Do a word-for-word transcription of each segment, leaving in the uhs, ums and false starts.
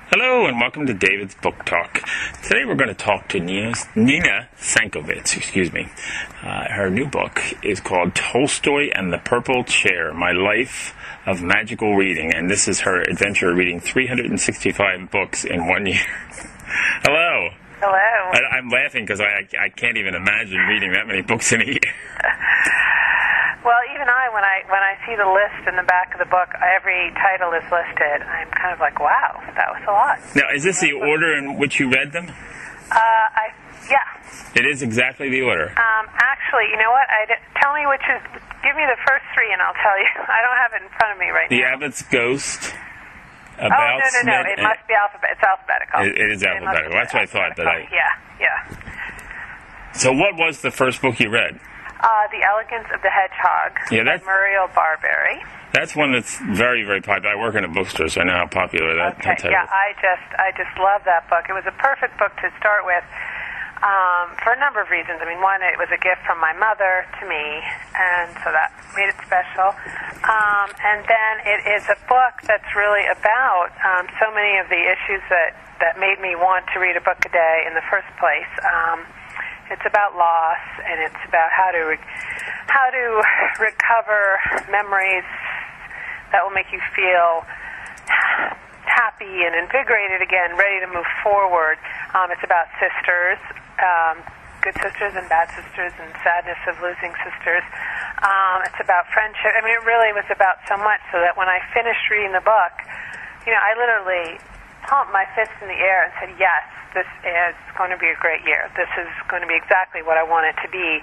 Hello and welcome to David's Book Talk. Today we're going to talk to Nina, Nina Sankovitz, excuse me. Uh, her new book is called Tolstoy and the Purple Chair, My Life of Magical Reading, and this is her adventure reading three hundred sixty-five books in one year. Hello. Hello. I, I'm laughing because I, I can't even imagine reading that many books in a year. Well, even I, when I when I see the list in the back of the book, every title is listed. I'm kind of like, wow, that was a lot. Now, is this the order in which you read them? Uh, I yeah. It is exactly the order. Um, actually, you know what? I did, tell me which is. Give me the first three, and I'll tell you. I don't have it in front of me right The now. Abbot's Ghost. Oh no no no! It must be alphabet. It's alphabetical. It, it is alphabetical. That's what I thought. But I. Yeah yeah. So, what was the first book you read? Uh, The Elegance of the Hedgehog Yeah, that's, by Muriel Barberry. That's one that's very, very popular. I work in a bookstore, so I know how popular that, okay. that title Yeah, is. I just, I just love that book. It was a perfect book to start with um, for a number of reasons. I mean, one, it was a gift from my mother to me, and so that made it special. Um, and then it is a book that's really about um, so many of the issues that, that made me want to read a book a day in the first place. Um, It's about loss, and it's about how to re- how to recover memories that will make you feel happy and invigorated again, ready to move forward. Um, it's about sisters, um, good sisters and bad sisters, and sadness of losing sisters. Um, it's about friendship. I mean, it really was about so much, so that when I finished reading the book, you know, I literally pumped my fist in the air and said, yes, this is going to be a great year. This is going to be exactly what I want it to be.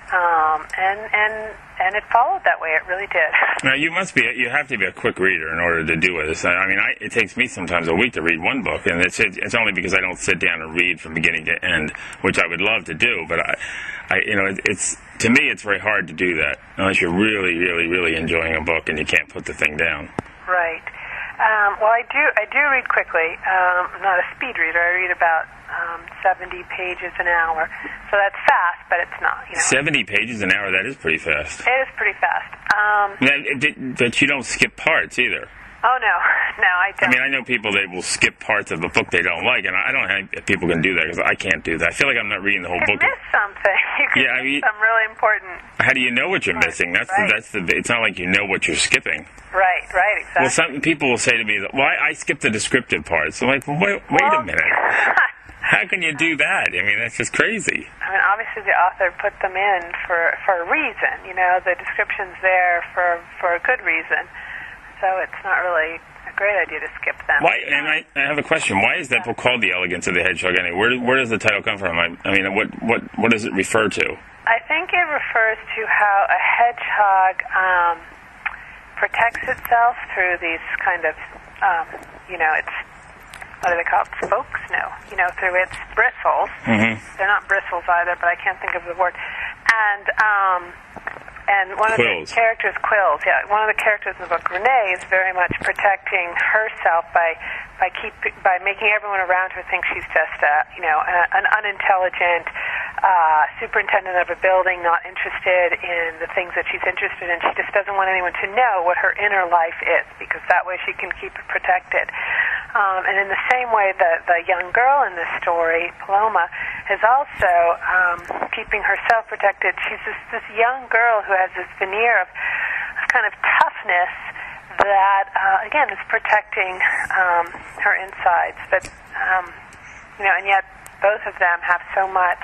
Um, and, and, and it followed that way. It really did. Now, you must be, you have to be a quick reader in order to do this. I mean, I, it takes me sometimes a week to read one book, and it's, it's only because I don't sit down and read from beginning to end, which I would love to do, but I, I you know, it, it's, to me, it's very hard to do that, unless you're really, really, really enjoying a book and you can't put the thing down. Right. Um, well, I do. I do read quickly. Um, I'm not a speed reader. I read about um, seventy pages an hour, so that's fast, but it's not. You know, seventy pages an hour. That is pretty fast. It is pretty fast. Um, now, but you don't skip parts either. Oh no, no, I don't. I mean, I know people that will skip parts of a book they don't like, and I don't think people can do that because I can't do that. I feel like I'm not reading the whole you book. You miss something. You can yeah, I mean, miss some really important. How do you know what you're missing? That's right. the, that's the. It's not like you know what you're skipping. Right, right, exactly. Well, some people will say to me, "Well, I, I skip the descriptive parts." I'm like, well, wait, wait well, a minute. How can you do that? I mean, that's just crazy. I mean, obviously the author put them in for for a reason. You know, the description's there for for a good reason. So it's not really a great idea to skip them. Why? And I, I have a question. Why is that book called The Elegance of the Hedgehog? Anyway, where where does the title come from? I, I mean, what what what does it refer to? I think it refers to how a hedgehog um, protects itself through these kind of, um, you know, it's what do they call it? Spokes? No, you know, through its bristles. Mm-hmm. They're not bristles either, but I can't think of the word. And um, and one quills. of the characters, quills. Yeah, one of the characters in the book, Renee, is very much protecting herself by by keep by making everyone around her think she's just a, you know, a, an unintelligent uh, superintendent of a building, not interested in the things that she's interested in. She just doesn't want anyone to know what her inner life is, because that way she can keep it protected. Um, and in the same way, the, the young girl in this story, Paloma, is also um, keeping herself protected. She's this, this young girl who has this veneer of, of kind of toughness that, uh, again, is protecting um, her insides. But, um, you know, and yet both of them have so much,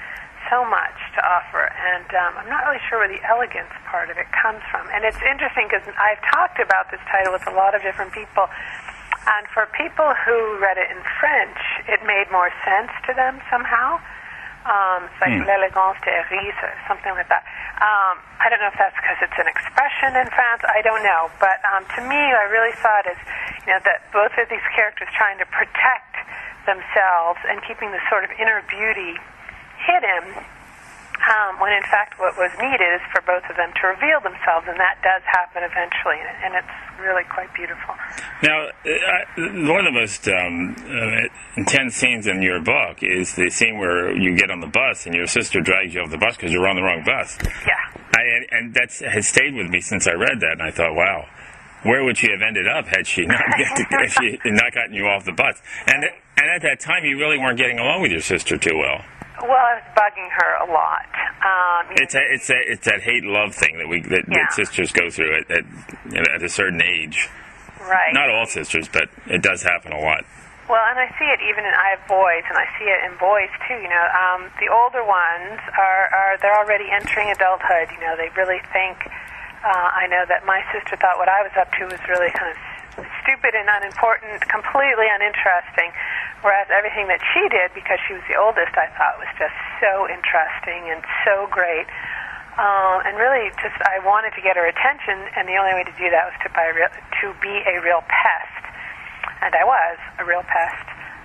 so much to offer. And um, I'm not really sure where the elegance part of it comes from. And it's interesting because I've talked about this title with a lot of different people. And for people who read it in French, it made more sense to them somehow. Um, it's like mm. l'élégance de Iris or something like that. Um, I don't know if that's because it's an expression in France. I don't know. But um, to me, I really saw it as, you know, that both of these characters trying to protect themselves and keeping this sort of inner beauty hidden, um, when in fact what was needed is for both of them to reveal themselves, and that does happen eventually, and it's really quite beautiful. Now, uh, one of the most um, uh, intense scenes in your book is the scene where you get on the bus and your sister drags you off the bus because you're on the wrong bus. Yeah. I, and that has stayed with me since I read that, and I thought, wow, where would she have ended up had she not get to, if she had not gotten you off the bus? And and at that time, you really weren't getting along with your sister too well. Well, I was bugging her a lot. Um, it's a, it's a, it's that hate-love thing that we that, yeah. that sisters go through at at, you know, at a certain age. Right. Not all sisters, but it does happen a lot. Well, and I see it even in, I have boys, and I see it in boys too. You know, um, the older ones are, are they're already entering adulthood. You know, they really think. Uh, I know that my sister thought what I was up to was really kind of stupid and unimportant, completely uninteresting, whereas everything that she did, because she was the oldest, I thought was just so interesting and so great. Um, and really, just I wanted to get her attention, and the only way to do that was to, buy real, to be a real pest. And I was a real pest.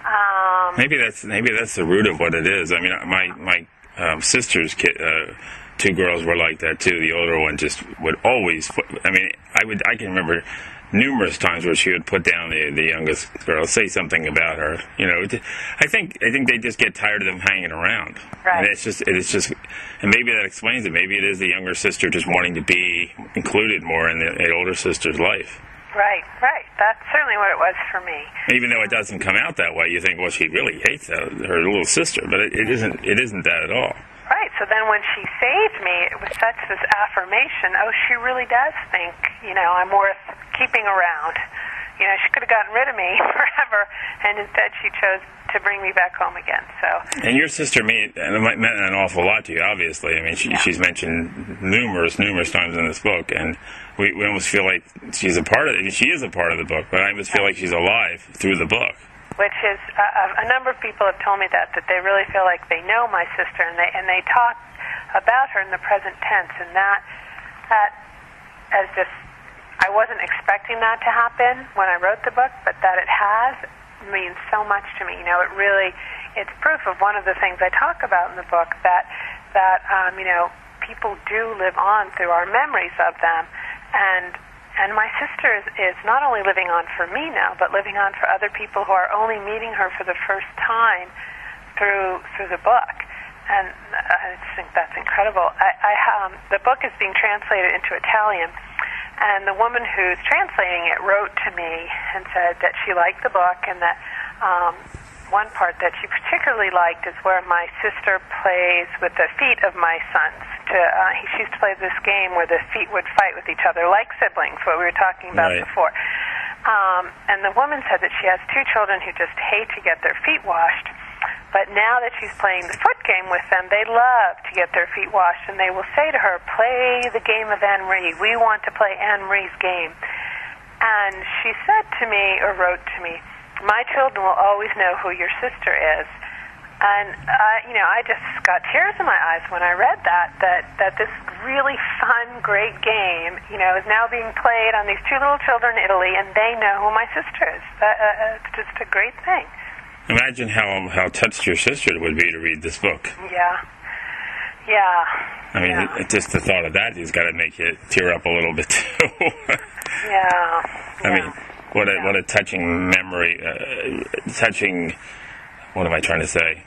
Um, maybe that's maybe that's the root of what it is. I mean, my my um, sister's kid, uh, two girls were like that too. The older one just would always. I mean, I would I can remember numerous times where she would put down the the youngest girl, say something about her. You know, I think I think they just get tired of them hanging around. Right. And it's just it's just, and maybe that explains it. Maybe it is the younger sister just wanting to be included more in the, the older sister's life. Right, right. That's certainly what it was for me. Even though it doesn't come out that way, you think, well, she really hates her, her little sister, but it, it isn't. It isn't that at all. Right. So then, when she saved me, it was such this affirmation. Oh, she really does think, you know, I'm worth keeping around. You know, she could have gotten rid of me forever, and instead she chose to bring me back home again. So. And your sister meant, and it meant an awful lot to you, obviously. I mean, she, yeah. she's mentioned numerous, numerous times in this book, and we, we almost feel like she's a part of it. She is a part of the book, but I almost feel like she's alive through the book. Which is, uh, a number of people have told me that, that they really feel like they know my sister, and they and they talk about her in the present tense, and that, that as just, I wasn't expecting that to happen when I wrote the book, but that it has means so much to me. You know, it really, it's proof of one of the things I talk about in the book, that, that um, you know, people do live on through our memories of them, and and my sister is, is not only living on for me now, but living on for other people who are only meeting her for the first time through through the book. And I just think that's incredible. I, I um, the book is being translated into Italian, and the woman who's translating it wrote to me and said that she liked the book, and that um, one part that she particularly liked is where my sister plays with the feet of my sons. To, uh, he, she used to play this game where the feet would fight with each other, like siblings, what we were talking about right. before. Um, and the woman said that she has two children who just hate to get their feet washed. But now that she's playing the foot game with them, they love to get their feet washed, and they will say to her, play the game of Anne-Marie. We want to play Anne-Marie's game. And she said to me, or wrote to me, my children will always know who your sister is. And, uh, you know, I just got tears in my eyes when I read that, that, that this really fun, great game, you know, is now being played on these two little children in Italy, and they know who my sister is. Uh, uh, it's just a great thing. Imagine how how touched your sister would be to read this book. Yeah. Yeah. I mean, yeah. It, just the thought of that has got to make you tear up a little bit, too. yeah. I yeah. mean, what a, yeah. what a touching memory, uh, touching, what am I trying to say?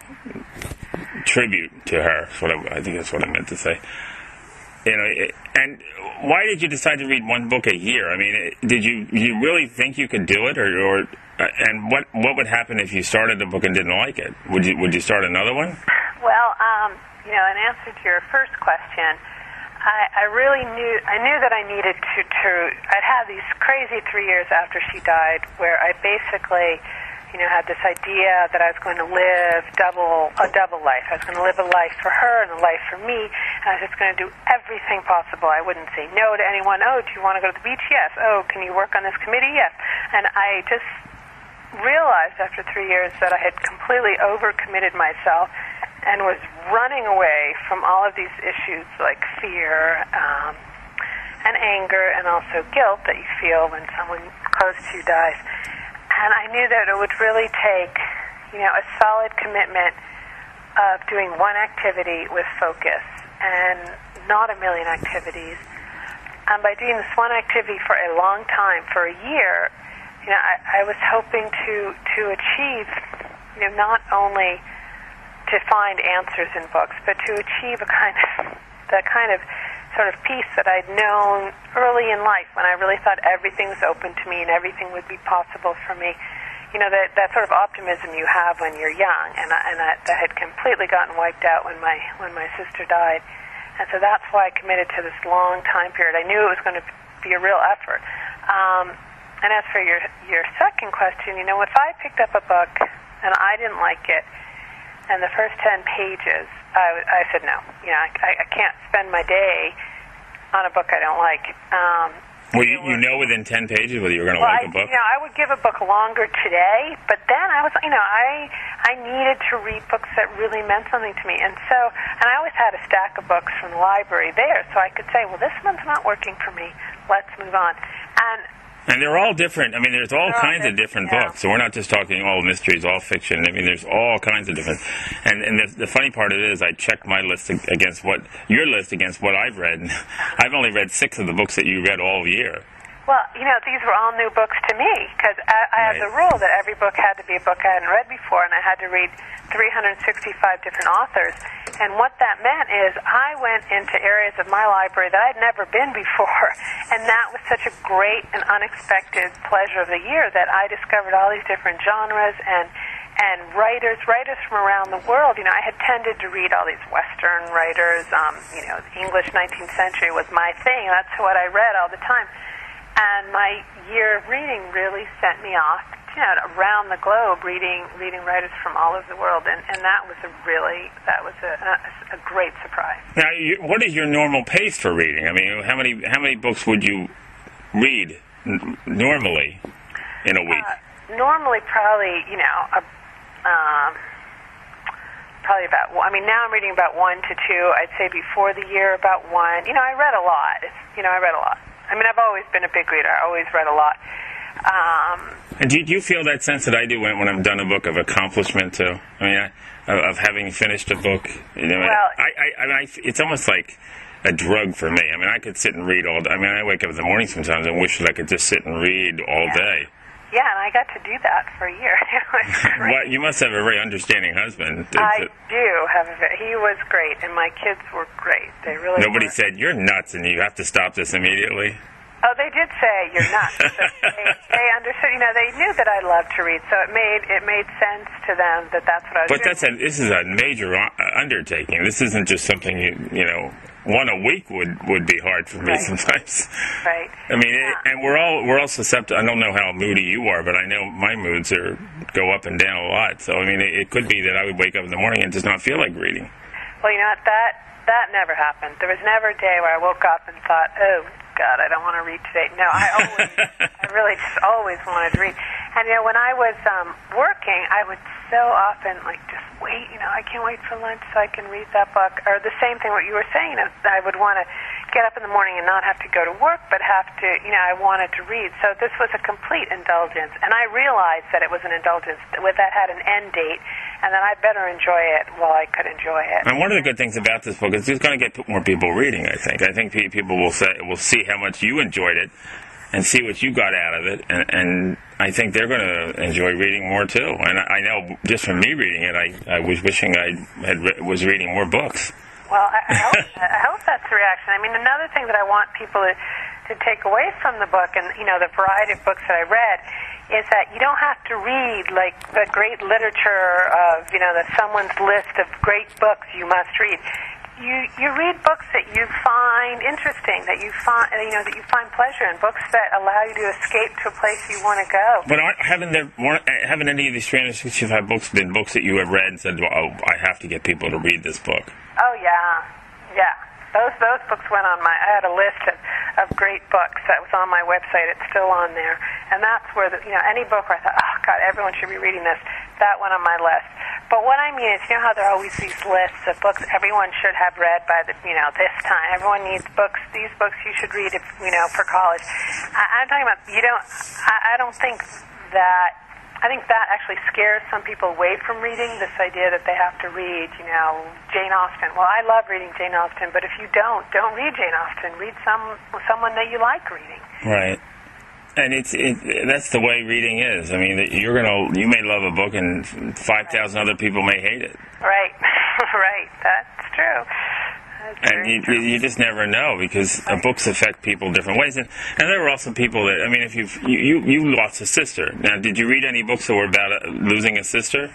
Tribute to her. That's what I, I think that's what I meant to say. You know, it, and why did you decide to read one book a year? I mean, it, did you you really think you could do it, or, or uh, and what what would happen if you started a book and didn't like it? Would you would you start another one? Well, um, you know, in answer to your first question, I, I really knew I knew that I needed to to. I'd had these crazy three years after she died, where I basically, you know, had this idea that I was going to live double a double life. I was going to live a life for her and a life for me, and I was just going to do everything possible. I wouldn't say no to anyone. Oh, do you want to go to the beach? Yes. Oh, can you work on this committee? Yes. And I just realized after three years that I had completely overcommitted myself and was running away from all of these issues like fear um, and anger and also guilt that you feel when someone close to you dies. And I knew that it would really take, you know, a solid commitment of doing one activity with focus and not a million activities. And by doing this one activity for a long time, for a year, you know, I, I was hoping to, to achieve, you know, not only to find answers in books, but to achieve a kind of, the kind of sort of peace that I'd known early in life when I really thought everything was open to me and everything would be possible for me. You know, that that sort of optimism you have when you're young, and I, and that, that had completely gotten wiped out when my when my sister died. And so that's why I committed to this long time period. I knew it was going to be a real effort. Um, and as for your your second question, you know, if I picked up a book and I didn't like it, and the first ten pages, I, I said no. You know, I, I can't spend my day on a book I don't like. Um, well, you, you know within ten pages whether you're going to well, like I, a book? You know, I would give a book longer today, but then I was, you know, I I needed to read books that really meant something to me. And so, and I always had a stack of books from the library there, so I could say, well, this one's not working for me. Let's move on. And And they're all different. I mean, there's all They're all kinds of different yeah. books. So we're not just talking all mysteries, all fiction. I mean, there's all kinds of different. And and the, the funny part of it is, I checked my list against what your list against what I've read. And I've only read six of the books that you read all year. Well, you know, these were all new books to me because I, I had Right. the rule that every book had to be a book I hadn't read before, and I had to read three hundred sixty-five different authors. And what that meant is I went into areas of my library that I'd never been before, and that was such a great and unexpected pleasure of the year that I discovered all these different genres and and writers, writers from around the world. You know, I had tended to read all these Western writers. Um, you know, English nineteenth century was my thing. That's what I read all the time. And my year of reading really sent me off, you know, around the globe, reading reading writers from all over the world, and, and that was a really that was a, a, a great surprise. Now, you, what is your normal pace for reading? I mean, how many how many books would you read n- normally in a week? Uh, normally, probably, you know, a, um, probably about. I mean, now I'm reading about one to two. I'd say before the year, about one. You know, I read a lot. It's, you know, I read a lot. I mean, I've always been a big reader. I always read a lot. Um, and do you, do you feel that sense that I do when, when I'm done a book of accomplishment too? I mean, I, of having finished a book. You know, well, I, I, I mean, I, it's almost like a drug for me. I mean, I could sit and read all day. I mean, I wake up in the morning sometimes and wish that I could just sit and read all yeah. day. Yeah, and I got to do that for a year. Well, you must have a very understanding husband. I do have a very, he was great, and my kids were great. They really Nobody were. said, you're nuts and you have to stop this immediately? Oh, they did say you're nuts. So they, they understood. You know, they knew that I loved to read, so it made it made sense to them that that's what I was But doing. that's a, this is a major undertaking. This isn't just something you you know. One a week would, would be hard for me Right. sometimes. Right. I mean, Yeah. it, and we're all we're all susceptible. I don't know how moody you are, but I know my moods are go up and down a lot. So I mean, it, it could be that I would wake up in the morning and just not feel like reading. Well, you know what? That that never happened. There was never a day where I woke up and thought, "Oh God, I don't want to read today." No, I always, I really just always wanted to read. And you know, when I was um, working, I would so often like just wait. You know, I can't wait for lunch so I can read that book. Or the same thing what you were saying. You know, I would want to get up in the morning and not have to go to work, but have to. You know, I wanted to read. So this was a complete indulgence, and I realized that it was an indulgence with that had an end date, and that I better enjoy it while I could enjoy it. And one of the good things about this book is it's going to get more people reading. I think. I think people will say will see how much you enjoyed it, and see what you got out of it, and, and I think they're going to enjoy reading more too. And I, I know just from me reading it, I, I was wishing I had re- was reading more books. Well, I, I, hope, I hope that's the reaction. I mean, another thing that I want people to, to take away from the book, and you know, the variety of books that I read, is that you don't have to read like the great literature of, you know, that someone's list of great books you must read. You you read books that you find interesting, that you find you know that you find pleasure in, books that allow you to escape to a place you want to go. But aren't, haven't there weren't, haven't any of these three hundred sixty-five books been books that you have read and said, "Oh, I have to get people to read this book"? Oh yeah, yeah. Those those books went on my. I had a list of, of great books that was on my website. It's still on there, and that's where the, you know any book where I thought, oh God, everyone should be reading this. That went on my list. But what I mean is, you know how there are always these lists of books everyone should have read by the, you know, this time. Everyone needs books. These books you should read, if, you know, for college. I, I'm talking about you don't. I, I don't think that. I think that actually scares some people away from reading. This idea that they have to read, you know, Jane Austen. Well, I love reading Jane Austen, but if you don't, don't read Jane Austen. Read some someone that you like reading. Right. And it's it, that's the way reading is. I mean, you're gonna you may love a book, and five thousand other people may hate it. Right, right. That's true. And you, you just never know, because right. books affect people different ways. And, and there were also people that, I mean, if you've, you you you lost a sister. Now, did you read any books that were about uh, losing a sister?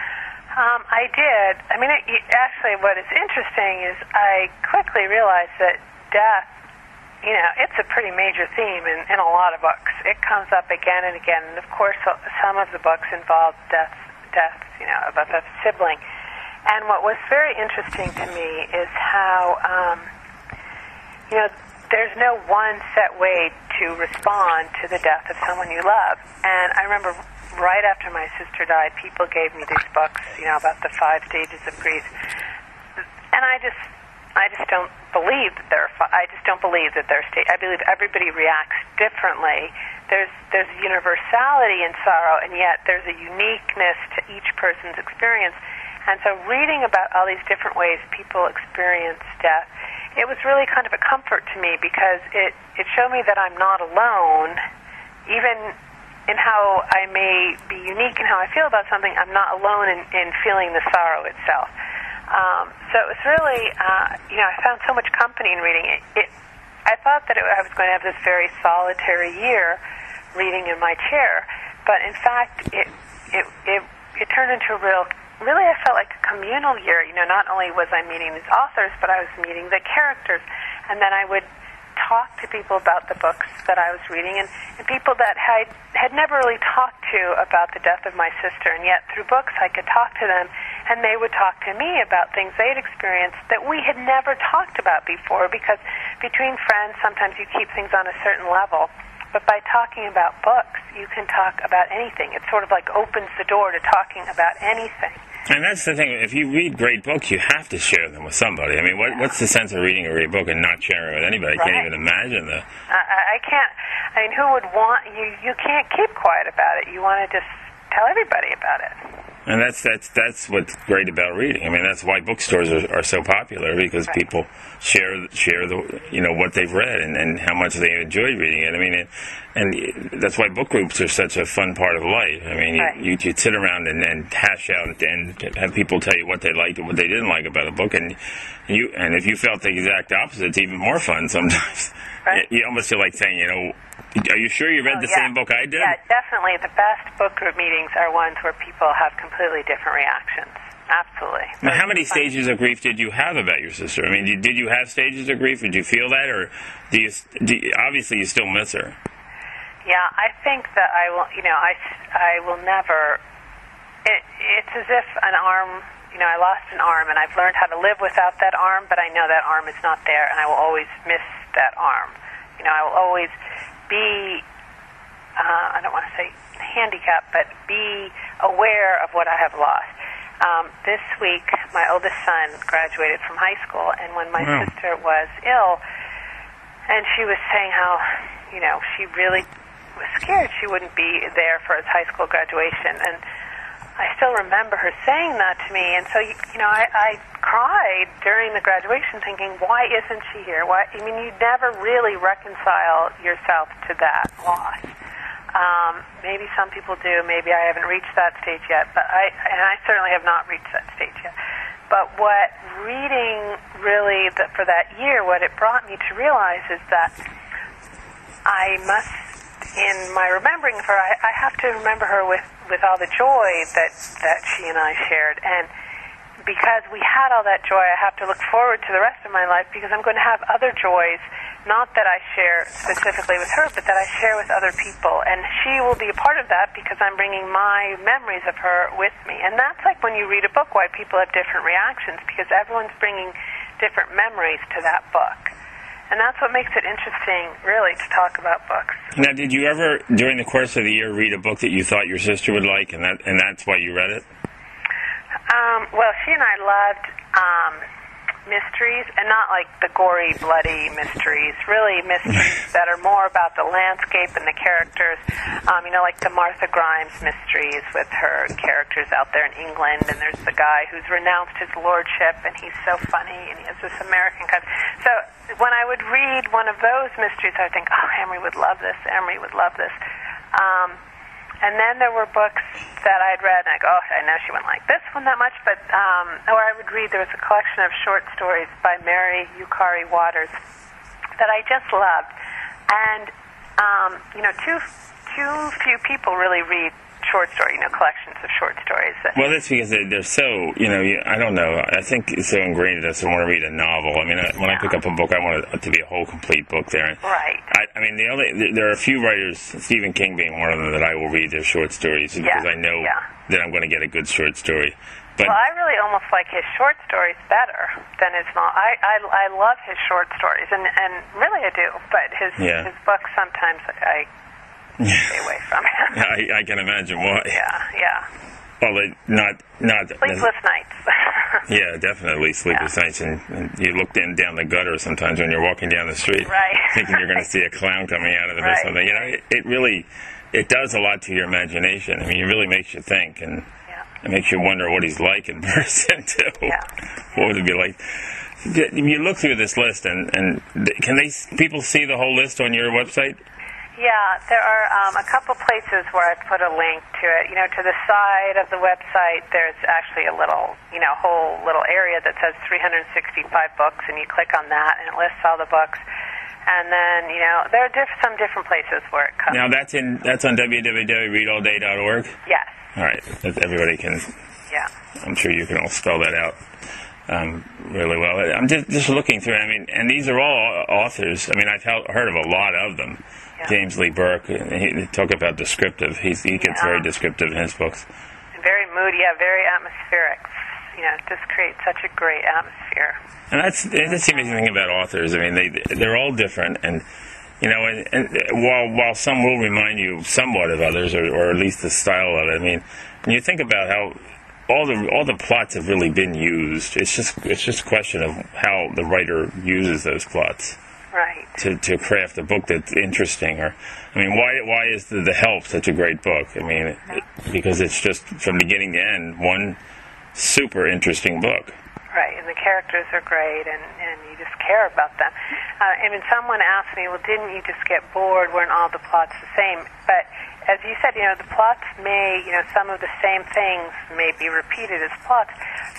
Um, I did. I mean, it, actually, what is interesting is I quickly realized that death, you know, it's a pretty major theme in, in a lot of books. It comes up again and again. And, of course, some of the books involve deaths, deaths, you know, about a sibling. And what was very interesting to me is how, um, you know, there's no one set way to respond to the death of someone you love. And I remember right after my sister died, people gave me these books, you know, about the five stages of grief. And I just, I just don't believe that there are, I just don't believe that there are sta- I believe everybody reacts differently. There's, there's universality in sorrow, and yet there's a uniqueness to each person's experience. And so reading about all these different ways people experience death, it was really kind of a comfort to me, because it, it showed me that I'm not alone. Even in how I may be unique in how I feel about something, I'm not alone in, in feeling the sorrow itself. Um, so it was really, uh, you know, I found so much company in reading it. it I thought that it, I was going to have this very solitary year reading in my chair, but in fact, it it it, it turned into a real Really, I felt like a communal year. You know, not only was I meeting these authors, but I was meeting the characters. And then I would talk to people about the books that I was reading, and, and people that I had never really talked to about the death of my sister. And yet, through books, I could talk to them, and they would talk to me about things they'd experienced that we had never talked about before, because between friends, sometimes you keep things on a certain level. But by talking about books, you can talk about anything. It sort of like opens the door to talking about anything. And that's the thing. If you read great books, you have to share them with somebody. I mean, what, yeah. what's the sense of reading a great book and not sharing it with anybody? I right. can't even imagine that. I, I can't. I mean, who would want you? You can't keep quiet about it. You want to just tell everybody about it. And that's that's that's what's great about reading. I mean, that's why bookstores are, are so popular, because right. people share share the you know what they've read and, and how much they enjoy reading it. I mean, it, and that's why book groups are such a fun part of life. I mean, right. you you sit around and, and hash out and have people tell you what they liked and what they didn't like about a book, and you and if you felt the exact opposite, it's even more fun sometimes. Right. You almost feel like saying, you know, are you sure you read oh, the yeah. same book I did? Yeah, definitely. The best book group meetings are ones where people have completely different reactions. Absolutely. Now, how many stages of grief did you have about your sister? I mean, did, did you have stages of grief? Did you feel that, or do you, do you? Obviously, you still miss her. Yeah, I think that I will. You know, I, I will never. It, it's as if an arm. You know, I lost an arm, and I've learned how to live without that arm. But I know that arm is not there, and I will always miss that arm. You know, I will always be. Uh, I don't want to say handicapped, but be aware of what I have lost. Um, this week, my oldest son graduated from high school, and when my wow. sister was ill, and she was saying how, you know, she really was scared she wouldn't be there for his high school graduation, and I still remember her saying that to me, and so, you, you know, I, I cried during the graduation thinking, why isn't she here? Why? I mean, you never really reconcile yourself to that loss. Um, maybe some people do. Maybe I haven't reached that stage yet, but I and I certainly have not reached that stage yet. But what reading really, the, for that year, what it brought me to realize is that I must, in my remembering of her, I, I have to remember her with, with all the joy that, that she and I shared. And because we had all that joy, I have to look forward to the rest of my life, because I'm going to have other joys, not that I share specifically with her, but that I share with other people. And she will be a part of that because I'm bringing my memories of her with me. And that's like when you read a book, why people have different reactions, because everyone's bringing different memories to that book. And that's what makes it interesting, really, to talk about books. Now, did you ever, during the course of the year, read a book that you thought your sister would like, and that and that's why you read it? Um, well, she and I loved um, mysteries, and not like the gory, bloody mysteries, really mysteries that are more about the landscape and the characters. Um, you know, like the Martha Grimes mysteries with her characters out there in England, and there's the guy who's renounced his lordship, and he's so funny, and he has this American cousin. So when I would read one of those mysteries, I would think, oh, Emery would love this, Emery would love this. Um, and then there were books that I'd read, and I go, oh, I know she wouldn't like this one that much, but, um, or I would read, there was a collection of short stories by Mary Yukari Waters that I just loved. And, um, you know, too, too few people really read short story, you know, collections of short stories. Well, that's because they're, they're so, you know, I don't know, I think it's so ingrained in us to want to read a novel. I mean, when yeah. I pick up a book, I want it to be a whole complete book there. Right. I, I mean, the only, there are a few writers, Stephen King being one of them, that I will read their short stories because yeah. I know yeah. that I'm going to get a good short story. But, well, I really almost like his short stories better than his novel. I, I, I love his short stories, and, and really I do, but his, yeah. his books sometimes I... stay away from it. I, I can imagine why. Yeah, yeah. Well, they, not not sleepless nights. Yeah, definitely sleepless yeah. nights, and, and you look in, down the gutter sometimes when you're walking down the street, right? Thinking you're going to see a clown coming out of it right. or something. You know, it, it really it does a lot to your imagination. I mean, it really makes you think, and yeah. it makes you wonder what he's like in person too. Yeah. What would it be like? You look through this list, and and can they people see the whole list on your website? Yeah, there are um, a couple places where I put a link to it. You know, to the side of the website, there's actually a little, you know, whole little area that says three hundred sixty-five books, and you click on that, and it lists all the books. And then, you know, there are diff- some different places where it comes. Now, that's in that's on w w w dot read all day dot org? Yes. All right. Everybody can... Yeah. I'm sure you can all spell that out um, really well. I'm just, just looking through, I mean, and these are all authors. I mean, I've heard of a lot of them. Yeah. James Lee Burke, he talk about descriptive. He's, he gets yeah. very descriptive in his books. Very moody, yeah, very atmospheric. You know, just creates such a great atmosphere. And that's that's the amazing thing about authors. I mean, they they're all different, and you know, and, and while while some will remind you somewhat of others, or, or at least the style of it. I mean, when you think about how all the all the plots have really been used, it's just it's just a question of how the writer uses those plots. Right. To to craft a book that's interesting, or I mean, why why is the, the Help such a great book? I mean, it, it, because it's just from beginning to end one super interesting book. Right, and the characters are great, and, and you just care about them. Uh, I mean, someone asked me, well, didn't you just get bored? Weren't all the plots the same? But as you said, you know, the plots may, you know, some of the same things may be repeated as plots.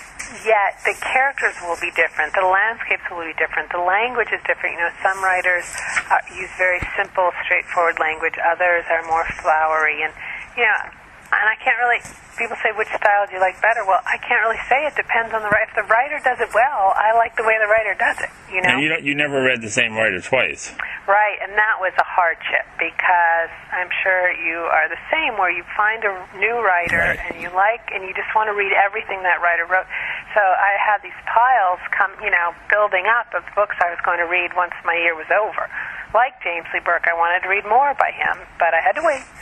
Yet the characters will be different. The landscapes will be different. The language is different. You know, some writers uh, use very simple, straightforward language. Others are more flowery. And, you know, and I can't really, people say, which style do you like better? Well, I can't really say. It depends on the writer. If the writer does it well, I like the way the writer does it, you know? And you, don't, you never read the same writer twice. Right, and that was a hardship because I'm sure you are the same, where you find a new writer right. and you like, and you just want to read everything that writer wrote. So I had these piles come, you know, building up of books I was going to read once my year was over. Like James Lee Burke, I wanted to read more by him, but I had to wait.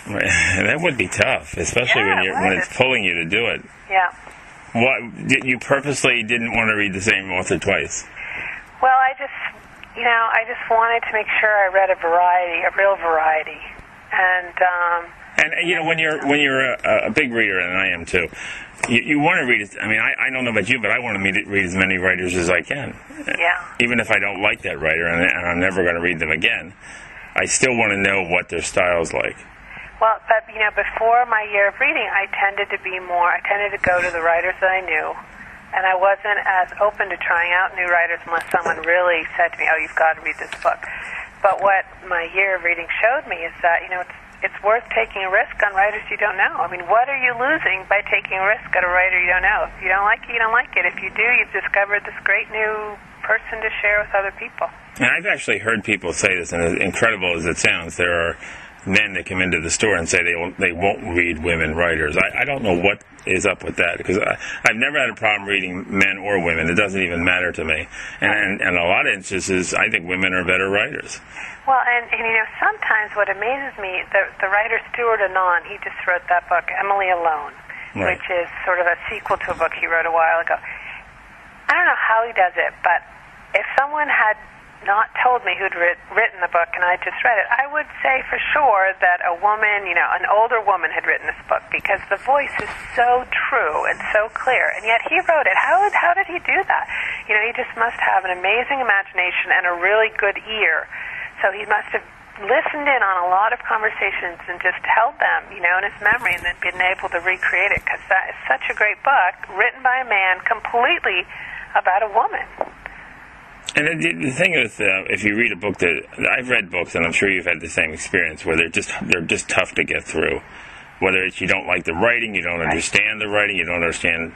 That would be tough, especially yeah, when you're when it's pulling you to do it. Yeah. What did you purposely didn't want to read the same author twice? Well, I just, you know, I just wanted to make sure I read a variety, a real variety, and. Um, and you know, when you're when you're a, a big reader, and I am too, you, you want to read. I mean, I, I don't know about you, but I want to read as many writers as I can. Yeah. Even if I don't like that writer, and, and I'm never going to read them again, I still want to know what their style's like. Well, but, you know, before my year of reading, I tended to be more, I tended to go to the writers that I knew, and I wasn't as open to trying out new writers unless someone really said to me, oh, you've got to read this book. But what my year of reading showed me is that, you know, it's it's worth taking a risk on writers you don't know. I mean, what are you losing by taking a risk on a writer you don't know? If you don't like it, you don't like it. If you do, you've discovered this great new person to share with other people. And I've actually heard people say this, and as incredible as it sounds, there are men that come into the store and say they won't, they won't read women writers. I, I don't know what is up with that, because I, I've never had a problem reading men or women. It doesn't even matter to me. And, and, and a lot of instances, I think women are better writers. Well, and, and you know, sometimes what amazes me, the, the writer Stuart Anon, he just wrote that book, Emily Alone, right. which is sort of a sequel to a book he wrote a while ago. I don't know how he does it, but if someone had not told me who'd writ, written the book and I just read it, I would say for sure that a woman, you know, an older woman had written this book, because the voice is so true and so clear, and yet he wrote it. How, how did he do that? You know, he just must have an amazing imagination and a really good ear. So he must have, listened in on a lot of conversations and just held them, you know, in his memory, and then been able to recreate it, because that is such a great book, written by a man, completely about a woman. And the, the thing is, uh, if you read a book that I've read books, and I'm sure you've had the same experience, where they're just they're just tough to get through. Whether it's you don't like the writing, you don't right. understand the writing, you don't understand.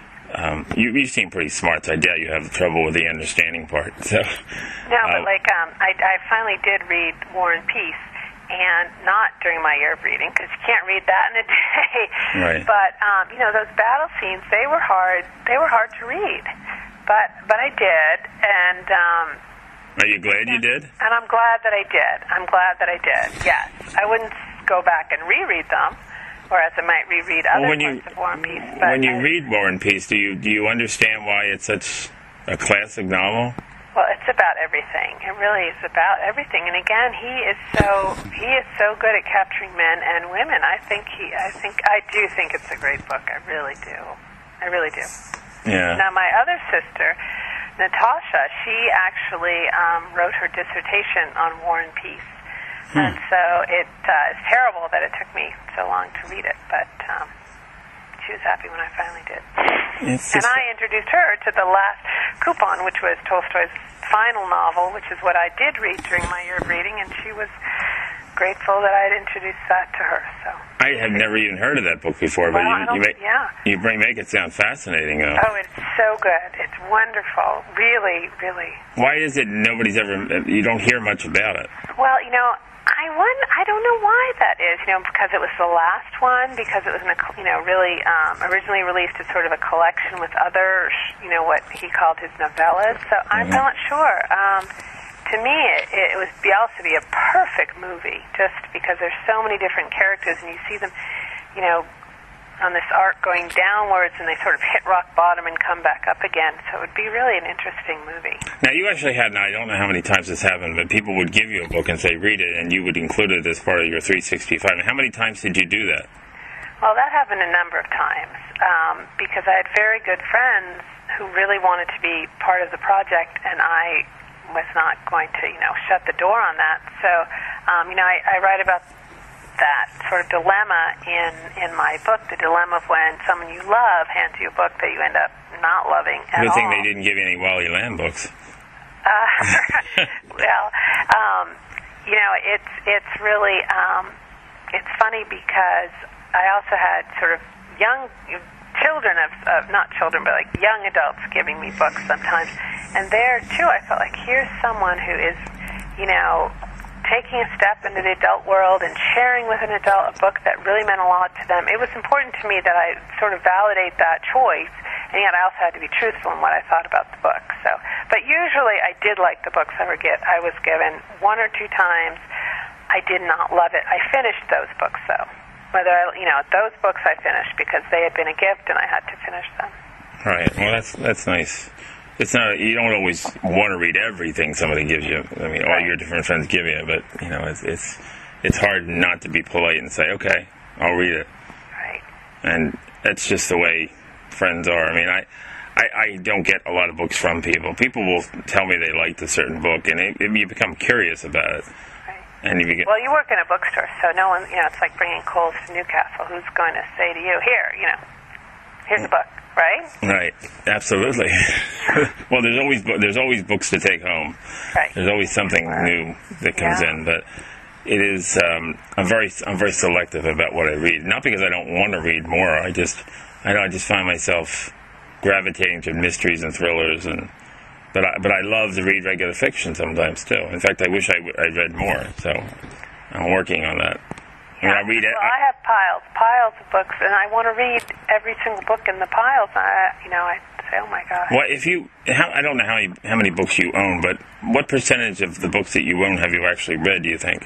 Um, you, you seem pretty smart, so I doubt you have trouble with the understanding part. So, no, uh, but like um, I, I finally did read War and Peace, and not during my year of reading, because you can't read that in a day. Right. But um, you know, those battle scenes, they were hard. They were hard to read. But but I did, and um, are you glad you did? And I'm glad that I did. I'm glad that I did. Yes, I wouldn't go back and reread them, whereas I might reread other well, when parts you, of War and Peace. But when you I, read War and Peace, do you do you understand why it's such a classic novel? Well, it's about everything. It really is about everything. And again, he is so he is so good at capturing men and women. I think he. I think I do think it's a great book. I really do. I really do. Yeah. Now, my other sister, Natasha, she actually um, wrote her dissertation on War and Peace. Hmm. And so it uh, is terrible that it took me so long to read it, but um, she was happy when I finally did. And I introduced her to the last coupon, which was Tolstoy's final novel, which is what I did read during my year of reading, and she was grateful that I had introduced that to her. So I have never even heard of that book before, well, but you, you, make, yeah. you bring, make it sound fascinating. Though. Oh, it's so good. It's wonderful. Really, really. Why is it nobody's ever, you don't hear much about it? Well, you know, I won, I don't know why that is, you know, because it was the last one, because it was, in a, you know, really um, originally released as sort of a collection with other, you know, what he called his novellas. So I'm mm-hmm. not sure. Um, To me, it, it was Bielsa to be a perfect movie, just because there's so many different characters, and you see them, you know, on this arc going downwards, and they sort of hit rock bottom and come back up again. So it would be really an interesting movie. Now, you actually had, and I don't know how many times this happened, but people would give you a book and say, read it, and you would include it as part of your three sixty-five. And how many times did you do that? Well, that happened a number of times, um, because I had very good friends who really wanted to be part of the project, and I was not going to, you know, shut the door on that. So, um, you know, I, I write about that sort of dilemma in, in my book, the dilemma of when someone you love hands you a book that you end up not loving at all. Good thing they didn't give you any Wally Lamb books. Uh, well, um, you know, it's it's really, um, it's funny because I also had sort of young children of, of, not children, but like young adults giving me books sometimes. And there, too, I felt like here's someone who is, you know, taking a step into the adult world and sharing with an adult a book that really meant a lot to them. It was important to me that I sort of validate that choice, and yet I also had to be truthful in what I thought about the book. So, but usually I did like the books I, were get, I was given. One or two times I did not love it. I finished those books, though. Whether I, you know, those books I finished because they had been a gift and I had to finish them. Right. Well, that's that's nice. It's not, you don't always want to read everything somebody gives you. I mean, all your different friends give you, but, you know, it's it's it's hard not to be polite and say, okay, I'll read it. Right. And that's just the way friends are. I mean, I, I, I don't get a lot of books from people. People will tell me they liked a certain book, and it, it, you become curious about it. Right. And you get, well, you work in a bookstore, so no one, you know, it's like bringing coals to Newcastle. Who's going to say to you, here, you know, here's a book. Right? Right. Absolutely. Well, there's always there's always books to take home. Right. There's always something new that comes yeah. in, but it is. Um, I'm very I'm very selective about what I read. Not because I don't want to read more. I just I know I just find myself gravitating to mysteries and thrillers, and but I but I love to read regular fiction sometimes too. In fact, I wish I I read more. So I'm working on that. Yeah. I, mean, I read it. Well, I have piles, piles of books, and I want to read every single book in the piles. I, you know, I say, oh my God. Well, if you, how, I don't know how many, how many books you own, but what percentage of the books that you own have you actually read, do you think?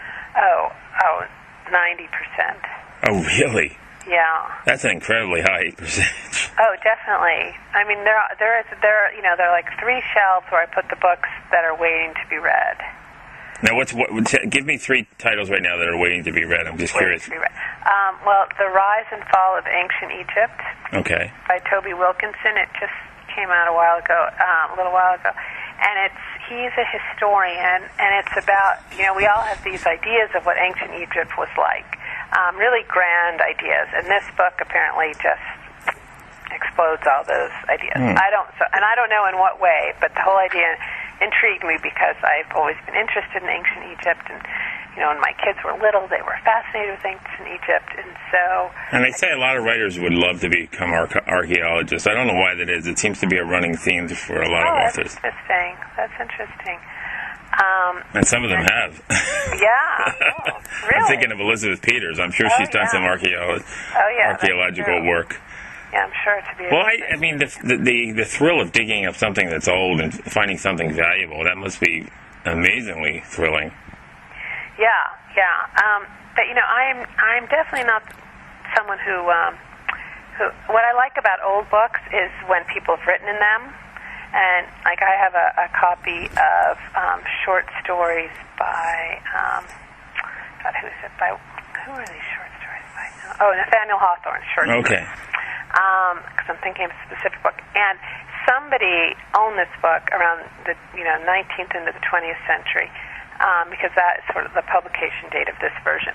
Oh, oh, ninety percent. Oh, really? Yeah. That's an incredibly high percentage. Oh, definitely. I mean, there, are, there is, there, you know, there are like three shelves where I put the books that are waiting to be read. Now, what's what? Give me three titles right now that are waiting to be read. I'm just waiting curious. To be read. Um, well, The Rise and Fall of Ancient Egypt. Okay. By Toby Wilkinson. It just came out a while ago, um, a little while ago, and it's he's a historian, and it's about, you know, we all have these ideas of what ancient Egypt was like, um, really grand ideas, and this book apparently just explodes all those ideas. Mm. I don't, so, and I don't know in what way, but the whole idea intrigued me because I've always been interested in ancient Egypt, and you know, when my kids were little, they were fascinated with ancient Egypt, and so... And they say a lot of writers would love to become arche- archaeologists. I don't know why that is. It seems to be a running theme for a lot oh, of authors. That's interesting. That's interesting. Um, and some of them have. Yeah. Oh, really? I'm thinking of Elizabeth Peters. I'm sure oh, she's done yeah. some archaeolo- oh, yeah, archaeological work. Yeah, I'm sure to be. Well, I, I mean, the, the the thrill of digging up something that's old and finding something valuable, that must be amazingly thrilling. Yeah, yeah. Um, but you know, I'm I'm definitely not someone who um, who. What I like about old books is when people have written in them, and like I have a, a copy of um, short stories by um, God, who is it by? Who are these short stories by? Oh, Nathaniel Hawthorne short stories. Okay. Because um, I'm thinking of a specific book, and somebody owned this book around the you know nineteenth into the twentieth century, um, because that is sort of the publication date of this version.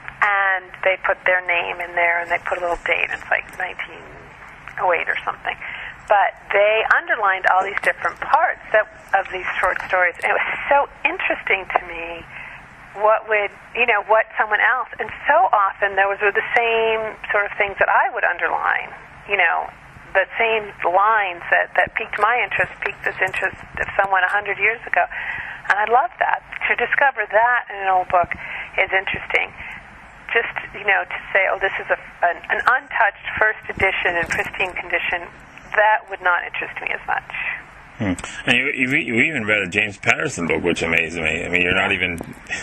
And they put their name in there, and they put a little date. It's like nineteen oh eight or something. But they underlined all these different parts that, of these short stories, and it was so interesting to me. What would, you know, what someone else, and so often there was the same sort of things that I would underline, you know, the same lines that, that piqued my interest, piqued this interest of someone a hundred years ago. And I love that. To discover that in an old book is interesting. Just, you know, to say, oh, this is a, an, an untouched first edition in pristine condition, that would not interest me as much. Hmm. And you, you, you even read a James Patterson book, which amazed me. I mean, you're not even...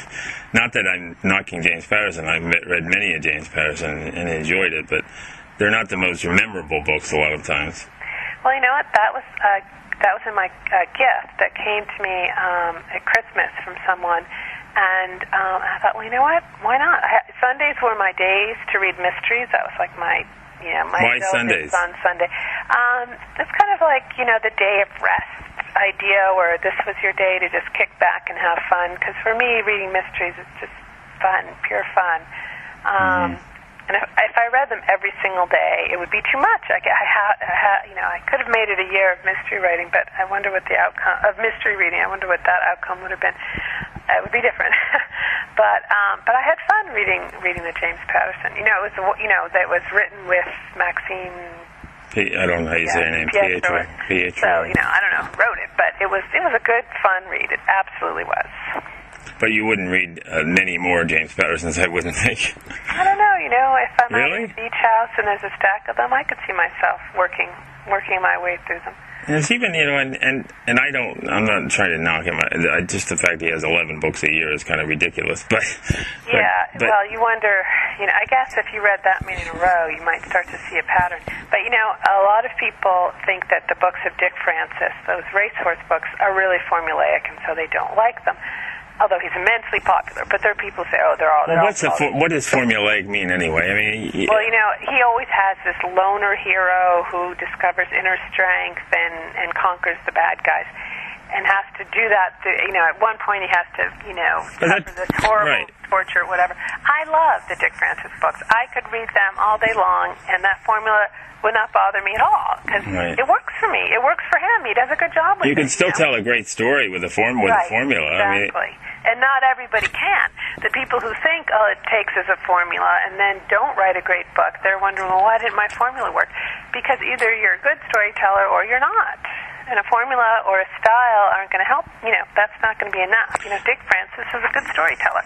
Not that I'm knocking James Patterson. I've read many of James Patterson and enjoyed it, but they're not the most memorable books a lot of times. Well, you know what? That was uh, that was in my uh, gift that came to me um, at Christmas from someone, and um, I thought, well, you know what? Why not? I, Sundays were my days to read mysteries. That was like my... You know, my Why Sundays? On Sunday. Um, it's kind of like, you know, the day of rest idea where this was your day to just kick back and have fun. Because for me, reading mysteries is just fun, pure fun. Um, mm-hmm. And if, if I read them every single day, it would be too much. I, I, ha, I ha, you know, I could have made it a year of mystery writing, but I wonder what the outcome of mystery reading. I wonder what that outcome would have been. It would be different. But um, but I had fun reading reading the James Patterson. You know, it was you know that was written with Maxine. P- I don't know how you yeah, say her name. Pietro. Pietro. So you know, I don't know, wrote it, but it was it was a good fun read. It absolutely was. But you wouldn't read uh, many more James Pattersons, I wouldn't think. I don't know. You know, if I'm really? at the beach house and there's a stack of them, I could see myself working working my way through them. And it's even, you know, and, and, and I don't, I'm not trying to knock him. I, just the fact he has eleven books a year is kind of ridiculous. But, but yeah, but, well, you wonder, you know, I guess if you read that many in a row, you might start to see a pattern. But, you know, a lot of people think that the books of Dick Francis, those racehorse books, are really formulaic, and so they don't like them. Although he's immensely popular, but there are people who say, "Oh, they're all." They're well, what's all the for, what does formulaic mean anyway? I mean, he, well, you know, he always has this loner hero who discovers inner strength and and conquers the bad guys, and has to do that. To, you know, at one point he has to, you know, suffer this horrible right. torture, whatever. I love the Dick Francis books. I could read them all day long, and that formula would not bother me at all because right. it works for me. It works for him. He does a good job with it. You can still you know? tell a great story with a form with right, a formula. Exactly. I mean, and not everybody can. The people who think, oh, it takes as a formula and then don't write a great book, they're wondering, well, why didn't my formula work? Because either you're a good storyteller or you're not. And a formula or a style aren't going to help. You know, that's not going to be enough. You know, Dick Francis is a good storyteller.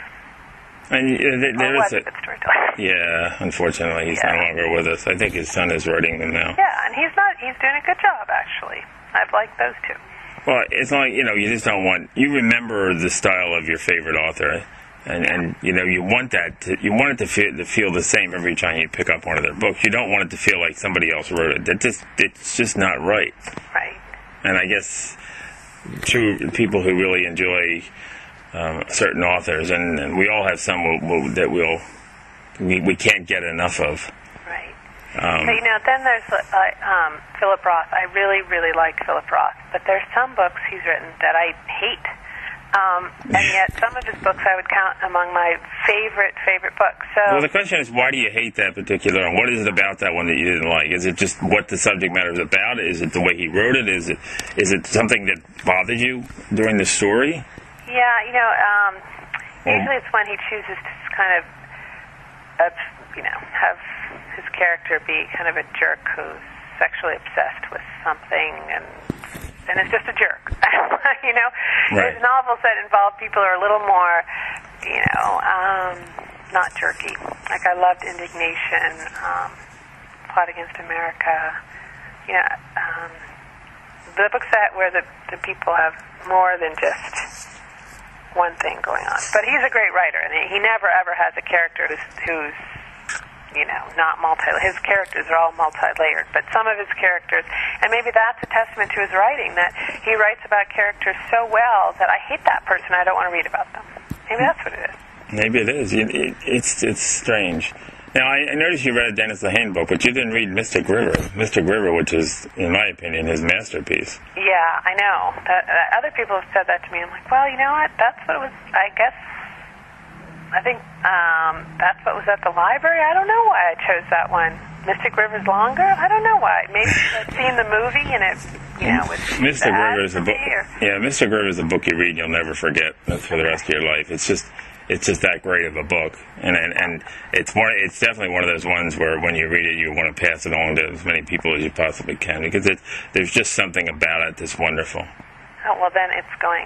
And uh, there, there oh, is a, a good storyteller. Yeah, unfortunately, he's yeah. no longer with us. I think his son is writing them now. Yeah, and he's not. He's doing a good job, actually. I've liked those two. Well, it's like, you know, you just don't want, you remember the style of your favorite author, and, and you know, you want that, to, you want it to feel, to feel the same every time you pick up one of their books. You don't want it to feel like somebody else wrote it. That just, it's just not right. Right. And I guess true people who really enjoy um, certain authors, and, and we all have some we'll, we'll, that we'll, we, we can't get enough of. Right. Um, but, you know, then there's uh, um, Philip Roth. I really, really like Philip Roth. But there's some books he's written that I hate. Um, and yet some of his books I would count among my favorite, favorite books. So, well, the question is, why do you hate that particular one? What is it about that one that you didn't like? Is it just what the subject matter is about? Is it the way he wrote it? Is it is it something that bothered you during the story? Yeah, you know, um, Well, usually it's when he chooses to kind of, uh, you know, have his character be kind of a jerk who's sexually obsessed with something and and it's just a jerk. You know, Right. there's novels that involve people who are a little more, you know, um, not jerky. Like I loved Indignation, um, Plot Against America. You know, um, the books that where the the people have more than just one thing going on. But he's a great writer, and he, he never ever has a character who's who's you know, not multi, his characters are all multi-layered, but some of his characters, and maybe that's a testament to his writing, that he writes about characters so well that I hate that person, I don't want to read about them. Maybe that's what it is. Maybe it is. It, it, it's it's strange. Now, I, I noticed you read Dennis Lehane book, but you didn't read Mystic River. Mystic River, which is, in my opinion, his masterpiece. Yeah, I know. That, uh, other people have said that to me. I'm like, well, you know what? That's what it was, I guess, I think um, that's what was at the library. I don't know why I chose that one. Mystic River's longer? I don't know why. Maybe I've seen the movie and it, you know, was Mystic bad River is a for book. me, or- Yeah, Mystic River is a book you read you'll never forget for the rest of your life. It's just, it's just that great of a book, and and, and it's one. It's definitely one of those ones where when you read it, you want to pass it on to as many people as you possibly can, because it, there's just something about it that's wonderful. Oh, well, then it's going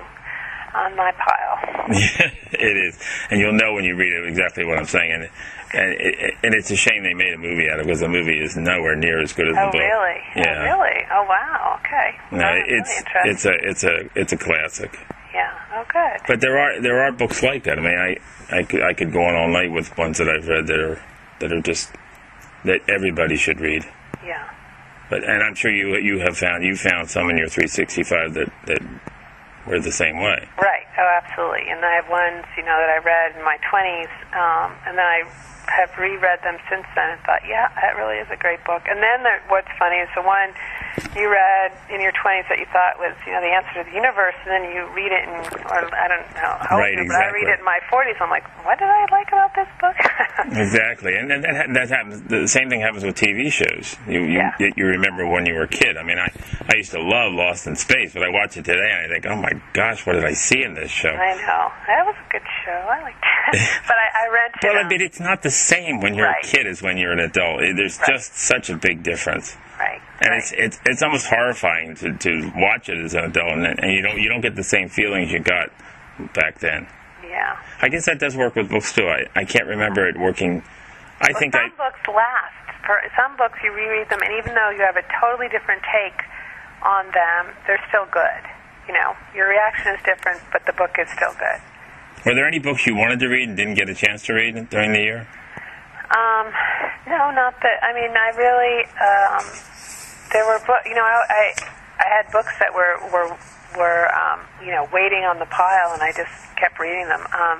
on my pile. Yeah, it is, and you'll know when you read it exactly what I'm saying. And and, it, and it's a shame they made a movie out of it, because the movie is nowhere near as good as Oh, the book. really? Yeah. Oh, really? Oh, wow. Okay. No, Well, that's it's really it's a it's a it's a classic. Yeah. Oh, good. But there are there are books like that. I mean, I I could I could go on all night with ones that I've read that are that are just that everybody should read. Yeah. But and I'm sure you you have found you found some in your three sixty-five that that were the same way. Right. Oh, absolutely. And I have ones, you know, that I read in my twenties, um, and then I have reread them since then and thought, yeah, that really is a great book. And then there, what's funny is the one you read in your twenties that you thought was, you know, the answer to the universe, and then you read it in, or I don't know how old Right, you are, but exactly. I read it in my forties. I'm like, what did I like about this book? Exactly, and, and that that happens. The same thing happens with T V shows. You you, Yeah. you remember when you were a kid. I mean, I I used to love Lost in Space, but I watch it today and I think, oh my gosh, what did I see in this show? I know. That was a good show. I liked it. But I, I rented Well, them. but it's not the same when you're Right. a kid as when you're an adult. There's Right. just such a big difference. Right. And right. it's it's it's almost horrifying to, to watch it as an adult, and, and you don't you don't get the same feelings you got back then. Yeah. I guess that does work with books too. I, I can't remember it working. I Well, think some I books last. For some books, you reread them, and even though you have a totally different take on them, they're still good. You know, your reaction is different, but the book is still good. were there any books you wanted to read and didn't get a chance to read during the year? Um, no, not that. I mean, I really um, there were books. You know, I, I I had books that were were were um, you know waiting on the pile, and I just kept reading them. Um,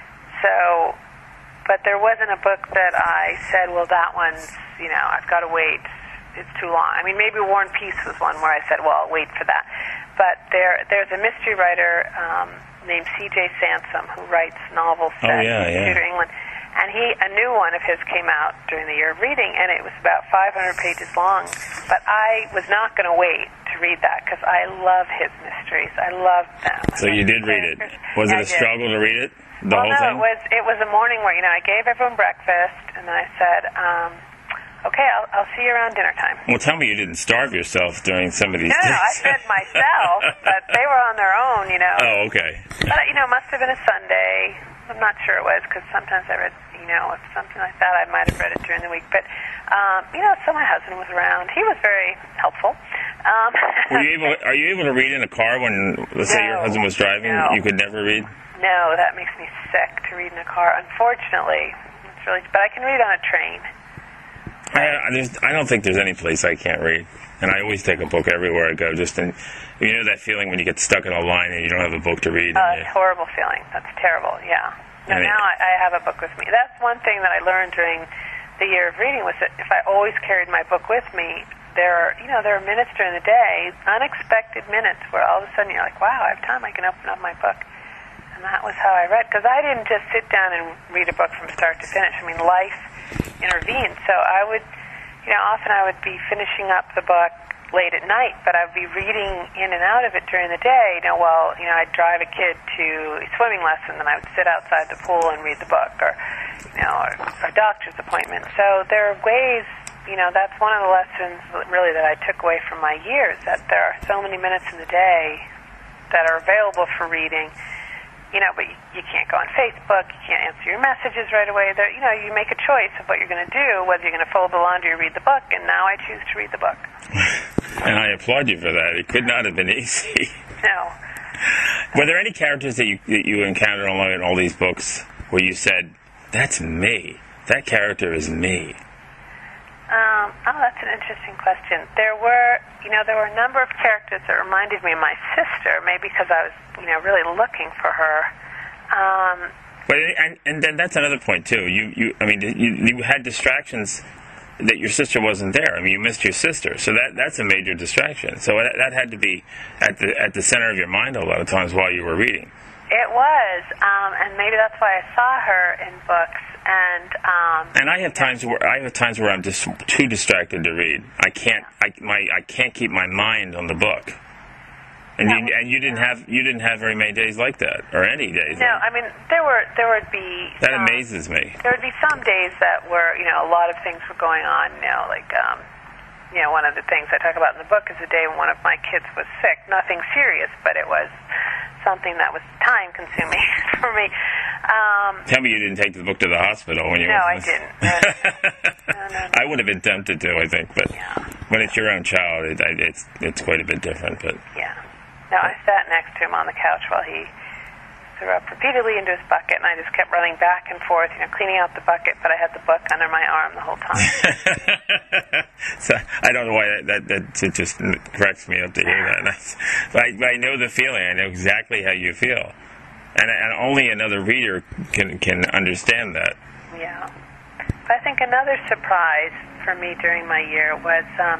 so, but there wasn't a book that I said, well, that one's you know I've got to wait. It's too long. I mean, maybe War and Peace was one where I said, well, I'll wait for that. But there there's a mystery writer um, named C J Sansom who writes novels set Oh, yeah, in yeah. Tudor England. And he, a new one of his came out during the year of reading, and it was about five hundred pages long. But I was not going to wait to read that because I love his mysteries. I love them. So I you love did the read it. characters. Was I it a did. struggle to read it? The well, whole no, thing? it was. It was a morning where you know I gave everyone breakfast, and then I said, um, "Okay, I'll, I'll see you around dinner time." Well, tell me you didn't starve yourself during some of these No, no, I days. fed myself, but they were on their own, you know. Oh, okay. But, you know, it must have been a Sunday. I'm not sure it was because sometimes I read, you know, if something like that, I might have read it during the week. But, um, you know, so my husband was around. He was very helpful. Um, Were you able? Are you able to read in a car when, let's say, your No, husband was driving? no. You could never read. No, that makes me sick to read in a car. Unfortunately, it's really. But I can read on a train. I, I, there's, I don't think there's any place I can't read, and I always take a book everywhere I go. Just in, you know that feeling when you get stuck in a line and you don't have a book to read. Oh, and it's a you- horrible feeling. That's terrible. Yeah. No, And it- now I, I have a book with me. That's one thing that I learned during the year of reading was that if I always carried my book with me, there are, you know, there are minutes during the day, unexpected minutes, where all of a sudden you're like, wow, I have time, I can open up my book. And that was how I read, because I didn't just sit down and read a book from start to finish. I mean, life intervened. So I would, you know, often I would be finishing up the book late at night, but I'd be reading in and out of it during the day. You know, well, you know, I'd drive a kid to a swimming lesson, and I would sit outside the pool and read the book, or, you know, or a doctor's appointment. So there are ways, you know, that's one of the lessons really that I took away from my years, that there are so many minutes in the day that are available for reading. You know, but you, you can't go on Facebook, you can't answer your messages right away. There, you know, you make a choice of what you're going to do, whether you're going to fold the laundry or read the book, and now I choose to read the book. And I applaud you for that. It could not have been easy. No. Were there any characters that you that you encountered along in all these books where you said, that's me, that character is me? Um, oh, that's an interesting question. There were, you know, there were a number of characters that reminded me of my sister, maybe because I was, you know, really looking for her. Um, but and, and then that's another point too. You, you, I mean, you, you had distractions that your sister wasn't there. I mean, you missed your sister, so that that's a major distraction. So that, that had to be at the at the center of your mind a lot of times while you were reading. It was, um, and maybe that's why I saw her in books. And um, and I have times where I have times where I'm just too distracted to read. I can't. I my I can't keep my mind on the book. And you and you didn't have you didn't have very many days like that, or any days. No, like I mean there were there would be. That some, amazes me. There would be some days that were, you know, a lot of things were going on. You know, like um, you know, one of the things I talk about in the book is the day when one of my kids was sick. Nothing serious, but it was something that was time consuming for me. Um, Tell me you didn't take the book to the hospital when you no, were... I didn't. No, no, no, no. I would have been tempted to, I think, but yeah. when it's your own child, it, it's it's quite a bit different. But yeah. No, I sat next to him on the couch while he threw up repeatedly into his bucket, and I just kept running back and forth, you know, cleaning out the bucket, but I had the book under my arm the whole time. So I don't know why that, that, that it just cracks me up to hear that. But I, but I know the feeling. I know exactly how you feel. And, and only another reader can can understand that. Yeah. But I think another surprise for me during my year was um,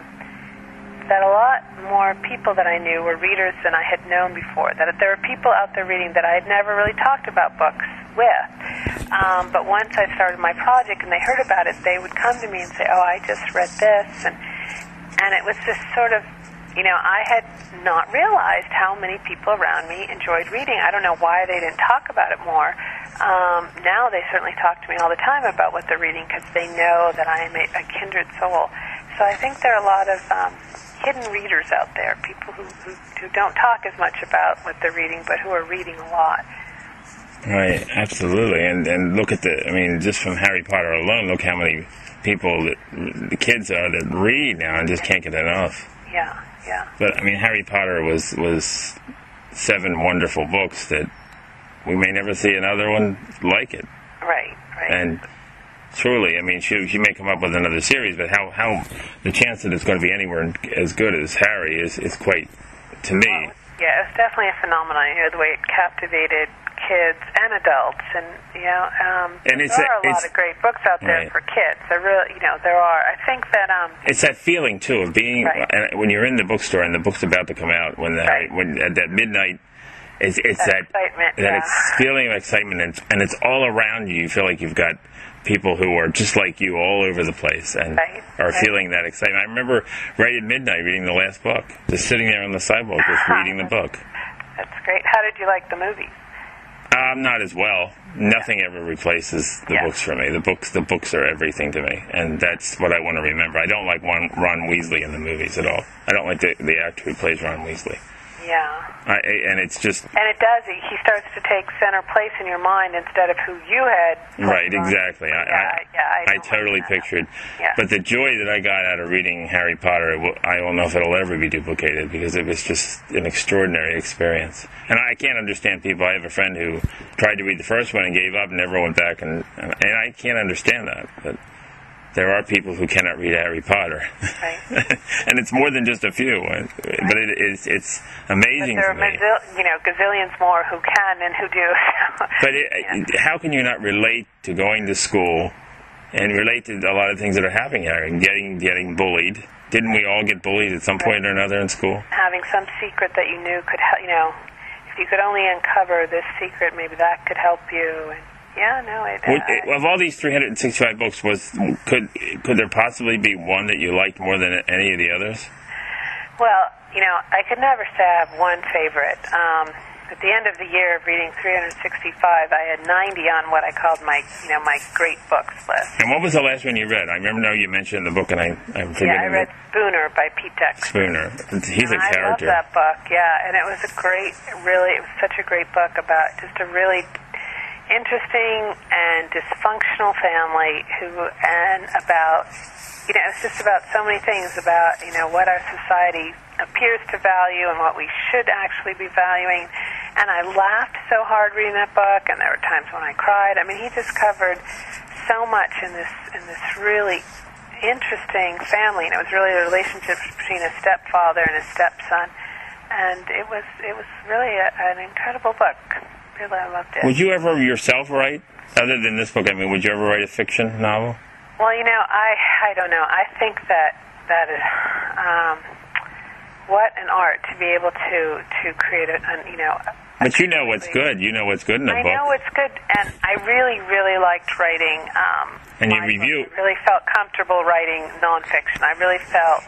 that a lot more people that I knew were readers than I had known before. That there were people out there reading that I had never really talked about books with. Um, but once I started my project and they heard about it, they would come to me and say, oh, I just read this. And, and it was this sort of, you know, I had not realized how many people around me enjoyed reading. I don't know why they didn't talk about it more. Um, now they certainly talk to me all the time about what they're reading because they know that I am a, a kindred soul. So I think there are a lot of um, hidden readers out there, people who, who, who don't talk as much about what they're reading, but who are reading a lot. Right, absolutely. And and look at the, I mean, just from Harry Potter alone, look how many people, that the kids are that read now and just can't get enough. Yeah, yeah. But, I mean, Harry Potter was, was seven wonderful books that we may never see another one like it. Right, right. And truly, I mean, she, she may come up with another series, but how, how the chance that it's going to be anywhere as good as Harry is, is quite, to me. Well, yeah, it's definitely a phenomenon, you know, the way it captivated kids and adults, and, you know, um, and it's there a, are a lot of great books out there right. for kids. There really, you know, there are. I think that, um... It's that feeling, too, of being, right. and when you're in the bookstore and the book's about to come out, when the, right. when at that midnight, it's, it's that, that, excitement, that yeah. it's feeling of excitement, and, and it's all around you. You feel like you've got people who are just like you all over the place and right. are right. feeling that excitement. I remember right at midnight reading the last book, just sitting there on the sidewalk, just reading the book. That's great. How did you like the movies? Um, not as well. Nothing ever replaces the yeah. books for me. The books, the books are everything to me, and that's what I want to remember. I don't like Ron, Ron Weasley in the movies at all. I don't like the, the actor who plays Ron Weasley. Yeah. I, and it's just... And it does. He starts to take center place in your mind instead of who you had. Right, exactly. I, yeah, I, yeah, I, I totally like pictured. Yeah. But the joy that I got out of reading Harry Potter, I don't know if it'll ever be duplicated because it was just an extraordinary experience. And I can't understand people. I have a friend who tried to read the first one and gave up and never went back. And, and I can't understand that. But there are people who cannot read Harry Potter. Right. And it's more than just a few. Right. But it, it's, it's amazing but there to me. are mazil- you know, gazillions more who can and who do. But it, yeah. how can you not relate to going to school and relate to a lot of things that are happening here, and getting getting bullied. Didn't we all get bullied at some point or another in school? Having some secret that you knew could help, you know, if you could only uncover this secret, maybe that could help you. And yeah, no, it, Would, uh, of all these three hundred sixty-five books, was could could there possibly be one that you liked more than any of the others? well, you know, I could never say I have one favorite. Um, at the end of the year of reading three hundred sixty-five, I had ninety on what I called my, you know, my great books list. And what was the last one you read? I remember now you mentioned the book, and I, I'm forgetting. Yeah, I read Spooner by Pete Texas. Spooner. He's and a character. I love that book, yeah, and it was a great, really, it was such a great book about just a really interesting and dysfunctional family who, and about, you know, it's just about so many things about, you know, what our society appears to value and what we should actually be valuing. And I laughed so hard reading that book, and there were times when I cried. I mean, he just covered so much in this in this really interesting family, and it was really a relationship between a stepfather and a stepson. And it was it was really a, an incredible book. Really, I loved it. Would you ever yourself write, other than this book? I mean, would you ever write a fiction novel? Well, you know, I I don't know. I think that that is. Um, What an art to be able to to create a, a you know. A but you know what's good. You know what's good in a I book. I know it's good, and I really really liked writing. Um, and you review. I really felt comfortable writing nonfiction. I really felt.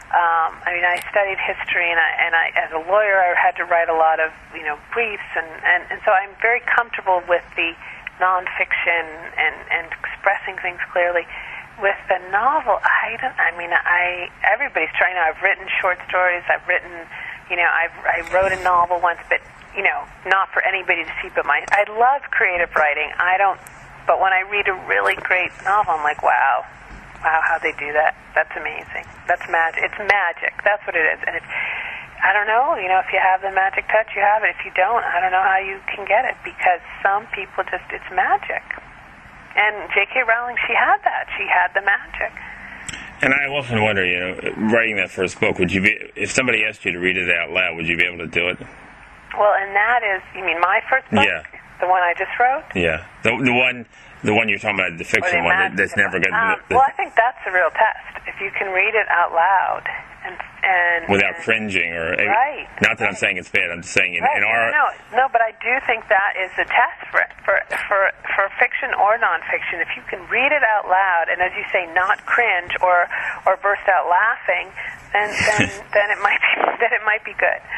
Um, I mean, I studied history, and I and I as a lawyer, I had to write a lot of you know briefs, and and, and so I'm very comfortable with the nonfiction and and expressing things clearly. With the novel, I don't. I mean, I everybody's trying. You know, I've written short stories. I've written, you know, I've I wrote a novel once, but you know, not for anybody to see but my. I love creative writing. I don't. But when I read a really great novel, I'm like, wow, wow, how they do that. That's amazing. That's magic. It's magic. That's what it is. And it's. I don't know. You know, if you have the magic touch, you have it. If you don't, I don't know how you can get it, because some people just. It's magic. And J K. Rowling, she had that. She had the magic. And I often wonder, you know, writing that first book, would you be, if somebody asked you to read it out loud, would you be able to do it? Well, and that is, you mean my first book? Yeah. The one I just wrote? Yeah. The the one the one you're talking about, the fiction one that, that's never going um, to... Well, I think that's a real test. If you can read it out loud and... and without and, cringing or... Right. Not that right. I'm saying it's bad. I'm just saying in, right. in our... No, no, but I do think that is a test for, for, for, for fiction or nonfiction. If you can read it out loud and, as you say, not cringe or, or burst out laughing, then, then, then, it might be, then it might be good.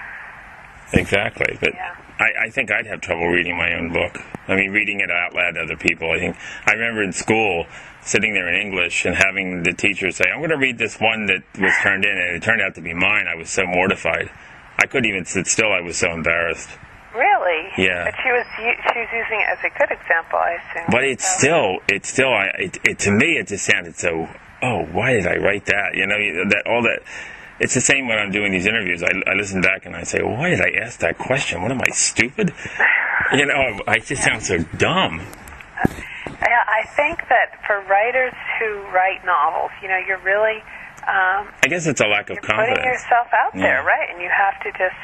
Exactly, but yeah. I, I think I'd have trouble reading my own book. I mean, reading it out loud to other people. I think I remember in school sitting there in English and having the teacher say, "I'm going to read this one that was turned in," and it turned out to be mine. I was so mortified. I couldn't even sit still. I was so embarrassed. Really? Yeah. But she was she was using it as a good example, I assume. But it's so. still, it's still, I, it, it to me, it just sounded so. Oh, why did I write that? You know, that all that. It's the same when I'm doing these interviews. I, I listen back and I say, well, why did I ask that question? What am I, stupid? You know, I just sound so dumb. Yeah, I think that for writers who write novels, you know, you're really... Um, I guess it's a lack of you're confidence. putting yourself out yeah. there, right? And you have to just...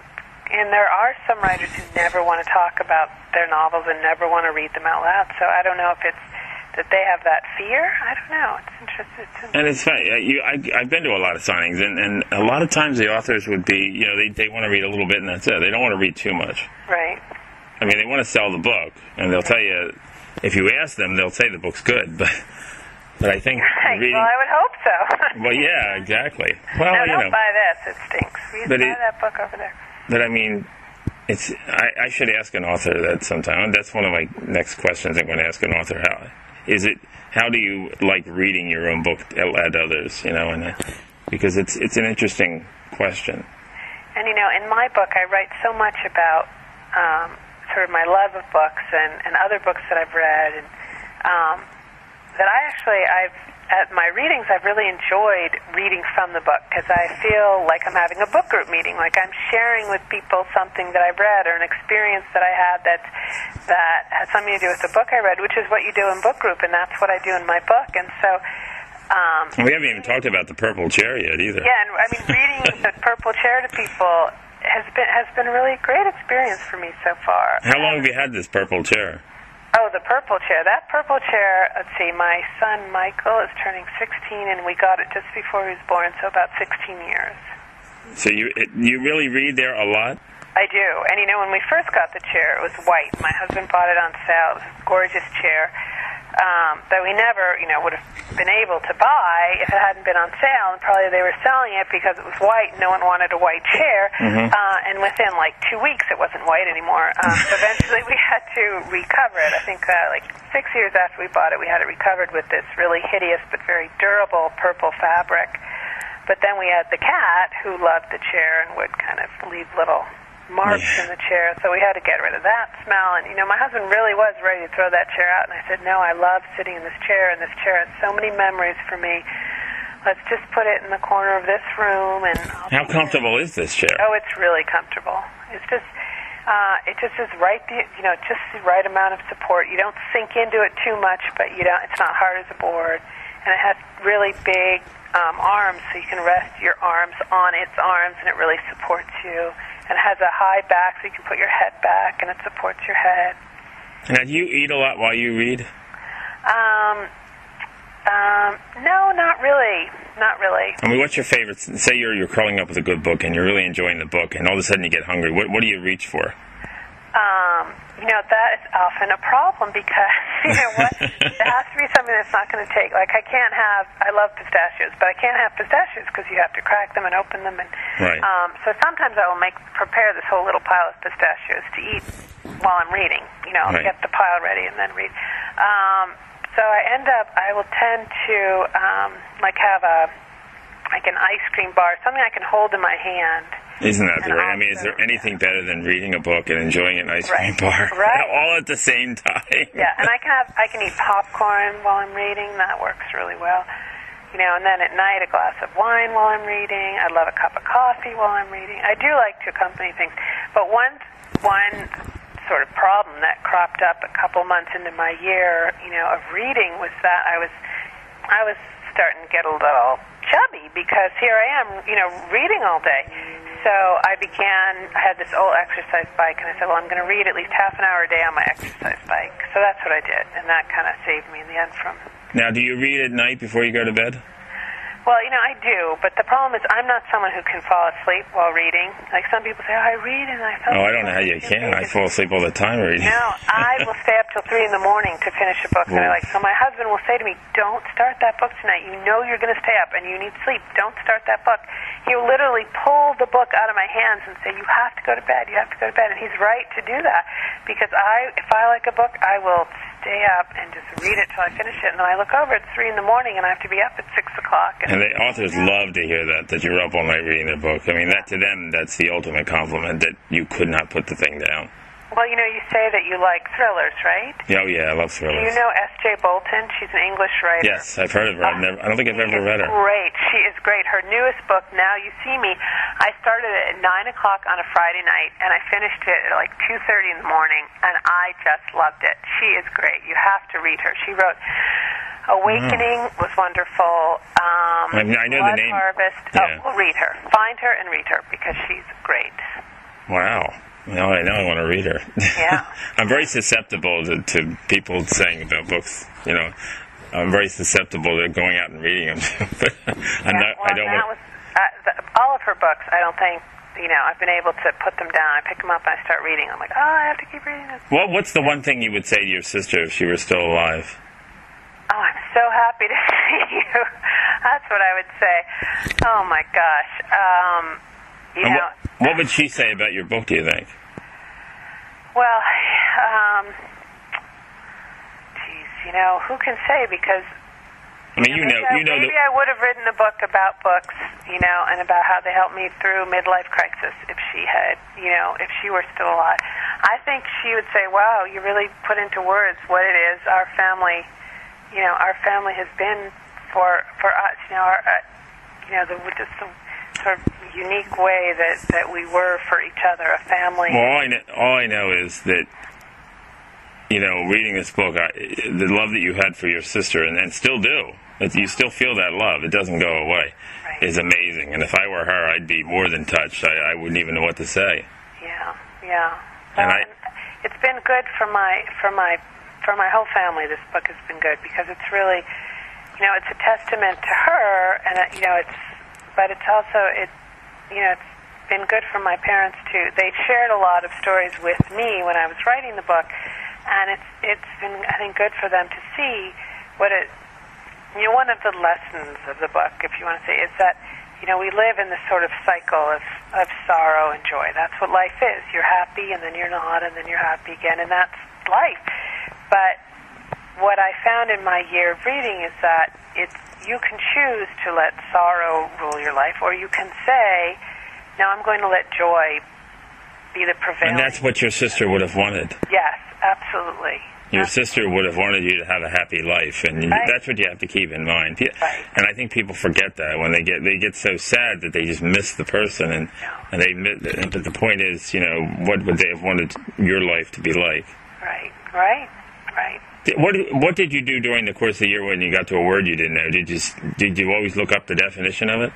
And there are some writers who never want to talk about their novels and never want to read them out loud. So I don't know if it's that they have that fear. I don't know. It's interesting. It's interesting. And it's funny. You, I, I've been to a lot of signings, and, and a lot of times the authors would be, you know, they, they want to read a little bit, and that's it. They don't want to read too much. Right. I mean, they want to sell the book, and they'll tell you, if you ask them, they'll say the book's good, but... But I think right. reading... Well, I would hope so. Well, yeah, exactly. Well, no, you don't know, buy this. It stinks. Read, but buy it, that book over there. But I mean, it's. I, I should ask an author that sometime. That's one of my next questions I'm going to ask an author. How is it? How do you like reading your own book at others? You know, and uh, because it's it's an interesting question. And you know, in my book, I write so much about um, sort of my love of books and, and other books that I've read, and um, that I actually I've. At my readings, I've really enjoyed reading from the book because I feel like I'm having a book group meeting, like I'm sharing with people something that I've read or an experience that I had that that has something to do with the book I read, which is what you do in book group, and that's what I do in my book. And so, um, we haven't even talked about the purple chair yet either. Yeah, and I mean, reading the purple chair to people has been has been a really great experience for me so far. How long have you had this purple chair? Oh, the purple chair. That purple chair, let's see, my son Michael is turning sixteen, and we got it just before he was born, so about sixteen years. So you it, you really read there a lot? I do. And, you know, when we first got the chair, it was white. My husband bought it on sale. It was a gorgeous chair um, that we never, you know, would have been able to buy if it hadn't been on sale. And probably they were selling it because it was white and no one wanted a white chair. Mm-hmm. Uh, and within, like, two weeks, it wasn't white anymore. Um, so eventually we had to recover it. I think, uh, like, six years after we bought it, we had it recovered with this really hideous but very durable purple fabric. But then we had the cat who loved the chair and would kind of leave little marks yeah. in the chair, so we had to get rid of that smell. And, you know, my husband really was ready to throw that chair out, and I said, no, I love sitting in this chair, and this chair has so many memories for me. Let's just put it in the corner of this room. And I'll How comfortable is this chair? Oh, it's really comfortable. It's just, uh, it just is right, the, you know, just the right amount of support. You don't sink into it too much, but you don't. It's not hard as a board, and it has really big um, arms, so you can rest your arms on its arms, and it really supports you. And it has a high back, so you can put your head back, and it supports your head. Now, do you eat a lot while you read? Um, um, no, not really. Not really. I mean, what's your favorite? Say you're you're curling up with a good book, and you're really enjoying the book, and all of a sudden you get hungry. What what do you reach for? Um, you know, that is often a problem because, you know what, it has to be something that's not going to take, like I can't have, I love pistachios, but I can't have pistachios because you have to crack them and open them. And right. um, so sometimes I will make, prepare this whole little pile of pistachios to eat while I'm reading. You know, I'll right. get the pile ready and then read. Um, so I end up, I will tend to, um, like have a, like an ice cream bar, something I can hold in my hand. Isn't that great? I mean, is there anything better than reading a book and enjoying an ice cream right. bar right. all at the same time? Yeah, and I can have I can eat popcorn while I'm reading. That works really well. You know, and then at night a glass of wine while I'm reading. I love a cup of coffee while I'm reading. I do like to accompany things, but one one sort of problem that cropped up a couple months into my year, you know, of reading was that I was I was starting to get a little chubby because here I am, you know, reading all day. So I began, I had this old exercise bike, and I said, well, I'm going to read at least half an hour a day on my exercise bike. So that's what I did, and that kind of saved me in the end from... Now, do you read at night before you go to bed? Well, you know, I do, but the problem is I'm not someone who can fall asleep while reading. Like some people say, oh, I read and I fell Oh, asleep. I don't know how you can. I fall asleep all the time reading. No, I will stay up till three in the morning to finish a book that I like. So my husband will say to me, don't start that book tonight. You know you're going to stay up and you need sleep. Don't start that book. He will literally pull the book out of my hands and say, you have to go to bed. You have to go to bed. And he's right to do that because I, if I like a book, I will stay up and just read it till I finish it. And then I look over, it's three in the morning, and I have to be up at six o'clock. And, and the authors love to hear that, that you're up all night reading their book. I mean, that to them, that's the ultimate compliment, that you could not put the thing down. Well, you know, you say that you like thrillers, right? Oh, yeah, I love thrillers. Do you know S J Bolton? She's an English writer. Yes, I've heard of her. I've never, I don't think I've ever read her. Great. She is great. Her newest book, Now You See Me, I started it at nine o'clock on a Friday night, and I finished it at like two thirty in the morning, and I just loved it. She is great. You have to read her. She wrote Awakening mm. was wonderful. Um, I, I know Blood the name. Harvest. Yeah. Oh, well, read her. Find her and read her because she's great. Wow. Now I know I want to read her. Yeah. I'm very susceptible to, to people saying about books. You know, I'm very susceptible to going out and reading them. But I'm yeah, not, well, I don't that want... was, uh, the, all of her books, I don't think, you know, I've been able to put them down. I pick them up and I start reading. I'm like, oh, I have to keep reading this. Well, what's the one thing you would say to your sister if she were still alive? Oh, I'm so happy to see you. That's what I would say. Oh, my gosh. Um, you and know... What, what would she say about your book, do you think? Well, um, geez, you know, who can say? Because I mean, you know, maybe, you know, maybe the, I would have written a book about books, you know, and about how they helped me through midlife crisis if she had, you know, if she were still alive. I think she would say, "Wow, you really put into words what it is our family, you know, our family has been for for us, you know, our, uh, you know, the just the sort of unique way that, that we were for each other, a family." Well, all I know, all I know is that, you know, reading this book, I, the love that you had for your sister, and, and still do, that you still feel that love, it doesn't go away, right. is amazing. And if I were her, I'd be more than touched. I, I wouldn't even know what to say. Yeah, yeah. And Well, I, it's been good for my for my for my whole family, this book has been good because it's really, you know, it's a testament to her, and uh, you know, it's, but it's also it, you know, it's been good for my parents too. They shared a lot of stories with me when I was writing the book, and it's it's been, I think, good for them to see what it. You know, one of the lessons of the book, if you want to say, is that, you know, we live in this sort of cycle of, of sorrow and joy. That's what life is. You're happy, and then you're not, and then you're happy again, and that's life. But what I found in my year of reading is that it's, you can choose to let sorrow rule your life, or you can say, no, I'm going to let joy be the prevailing. And that's what your sister would have wanted. Yes, absolutely. Your sister would have wanted you to have a happy life, and right. that's what you have to keep in mind. Right. And I think people forget that when they get they get so sad that they just miss the person, and and they miss, but the point is, you know, what would they have wanted your life to be like? Right, right, right. What what did you do during the course of the year when you got to a word you didn't know? Did you did you always look up the definition of it?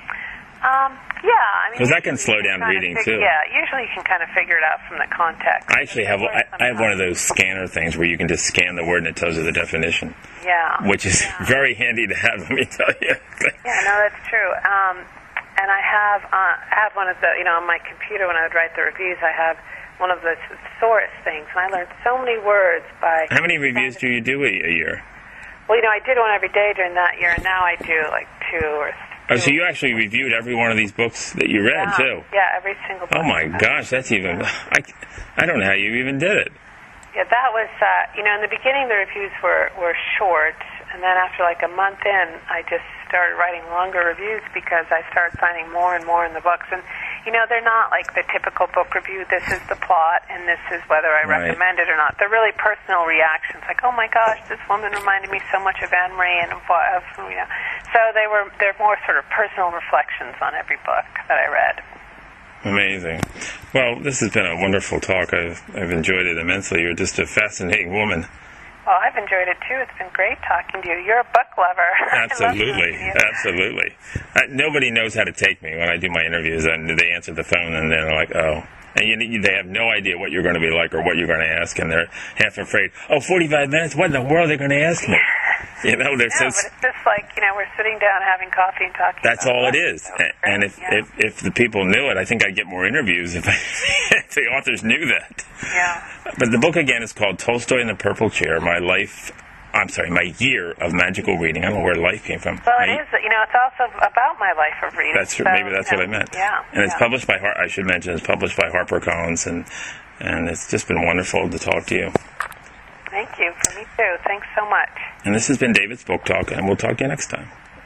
Um, yeah, I mean, because that can slow down reading fig- too. Yeah, usually you can kind of figure it out from the context. I actually have I, I have one of those scanner things where you can just scan the word and it tells you the definition. Yeah, which is yeah. very handy to have. Let me tell you. Yeah, no, that's true. Um, and I have uh, I have one of the, you know, on my computer when I would write the reviews, I have one of the thesaurus things, and I learned so many words by. How many reviews do you do a, a year? Well, you know, I did one every day during that year, and now I do like two or. Oh, so you actually reviewed every one of these books that you read, yeah, too? Yeah, every single book. Oh, my gosh, that's even... I, I don't know how you even did it. Yeah, that was... Uh, you know, in the beginning, the reviews were, were short, and then after like a month in, I just started writing longer reviews because I started finding more and more in the books. And, you know, they're not like the typical book review, this is the plot, and this is whether I right. recommend it or not. They're really personal reactions, like, oh my gosh, this woman reminded me so much of Anne Marie, and of, of you know. So they were, they're more sort of personal reflections on every book that I read. Amazing. Well, this has been a wonderful talk. I've, I've enjoyed it immensely. You're just a fascinating woman. Well, I've enjoyed it, too. It's been great talking to you. You're a book lover. Absolutely. Absolutely. Uh, nobody knows how to take me when I do my interviews, and they answer the phone, and they're like, oh. And you, they have no idea what you're going to be like or what you're going to ask, and they're half afraid. Oh, forty-five minutes? What in the world are they going to ask me? You know, they're yeah, so... but it's just like, you know, we're sitting down having coffee and talking That's about all it. it is. So and if, yeah. if if the people knew it, I think I'd get more interviews if, I, if the authors knew that. Yeah. But the book, again, is called Tolstoy and the Purple Chair, My Life... I'm sorry, My Year of Magical Reading. I don't know where life came from. Well, my, it is. You know, it's also about my life of reading. That's so, maybe that's you know, what I meant. Yeah. And it's yeah. published by, I should mention, it's published by HarperCollins, and and it's just been wonderful to talk to you. Thank you. For me too. Thanks so much. And this has been David's Book Talk, and we'll talk to you next time.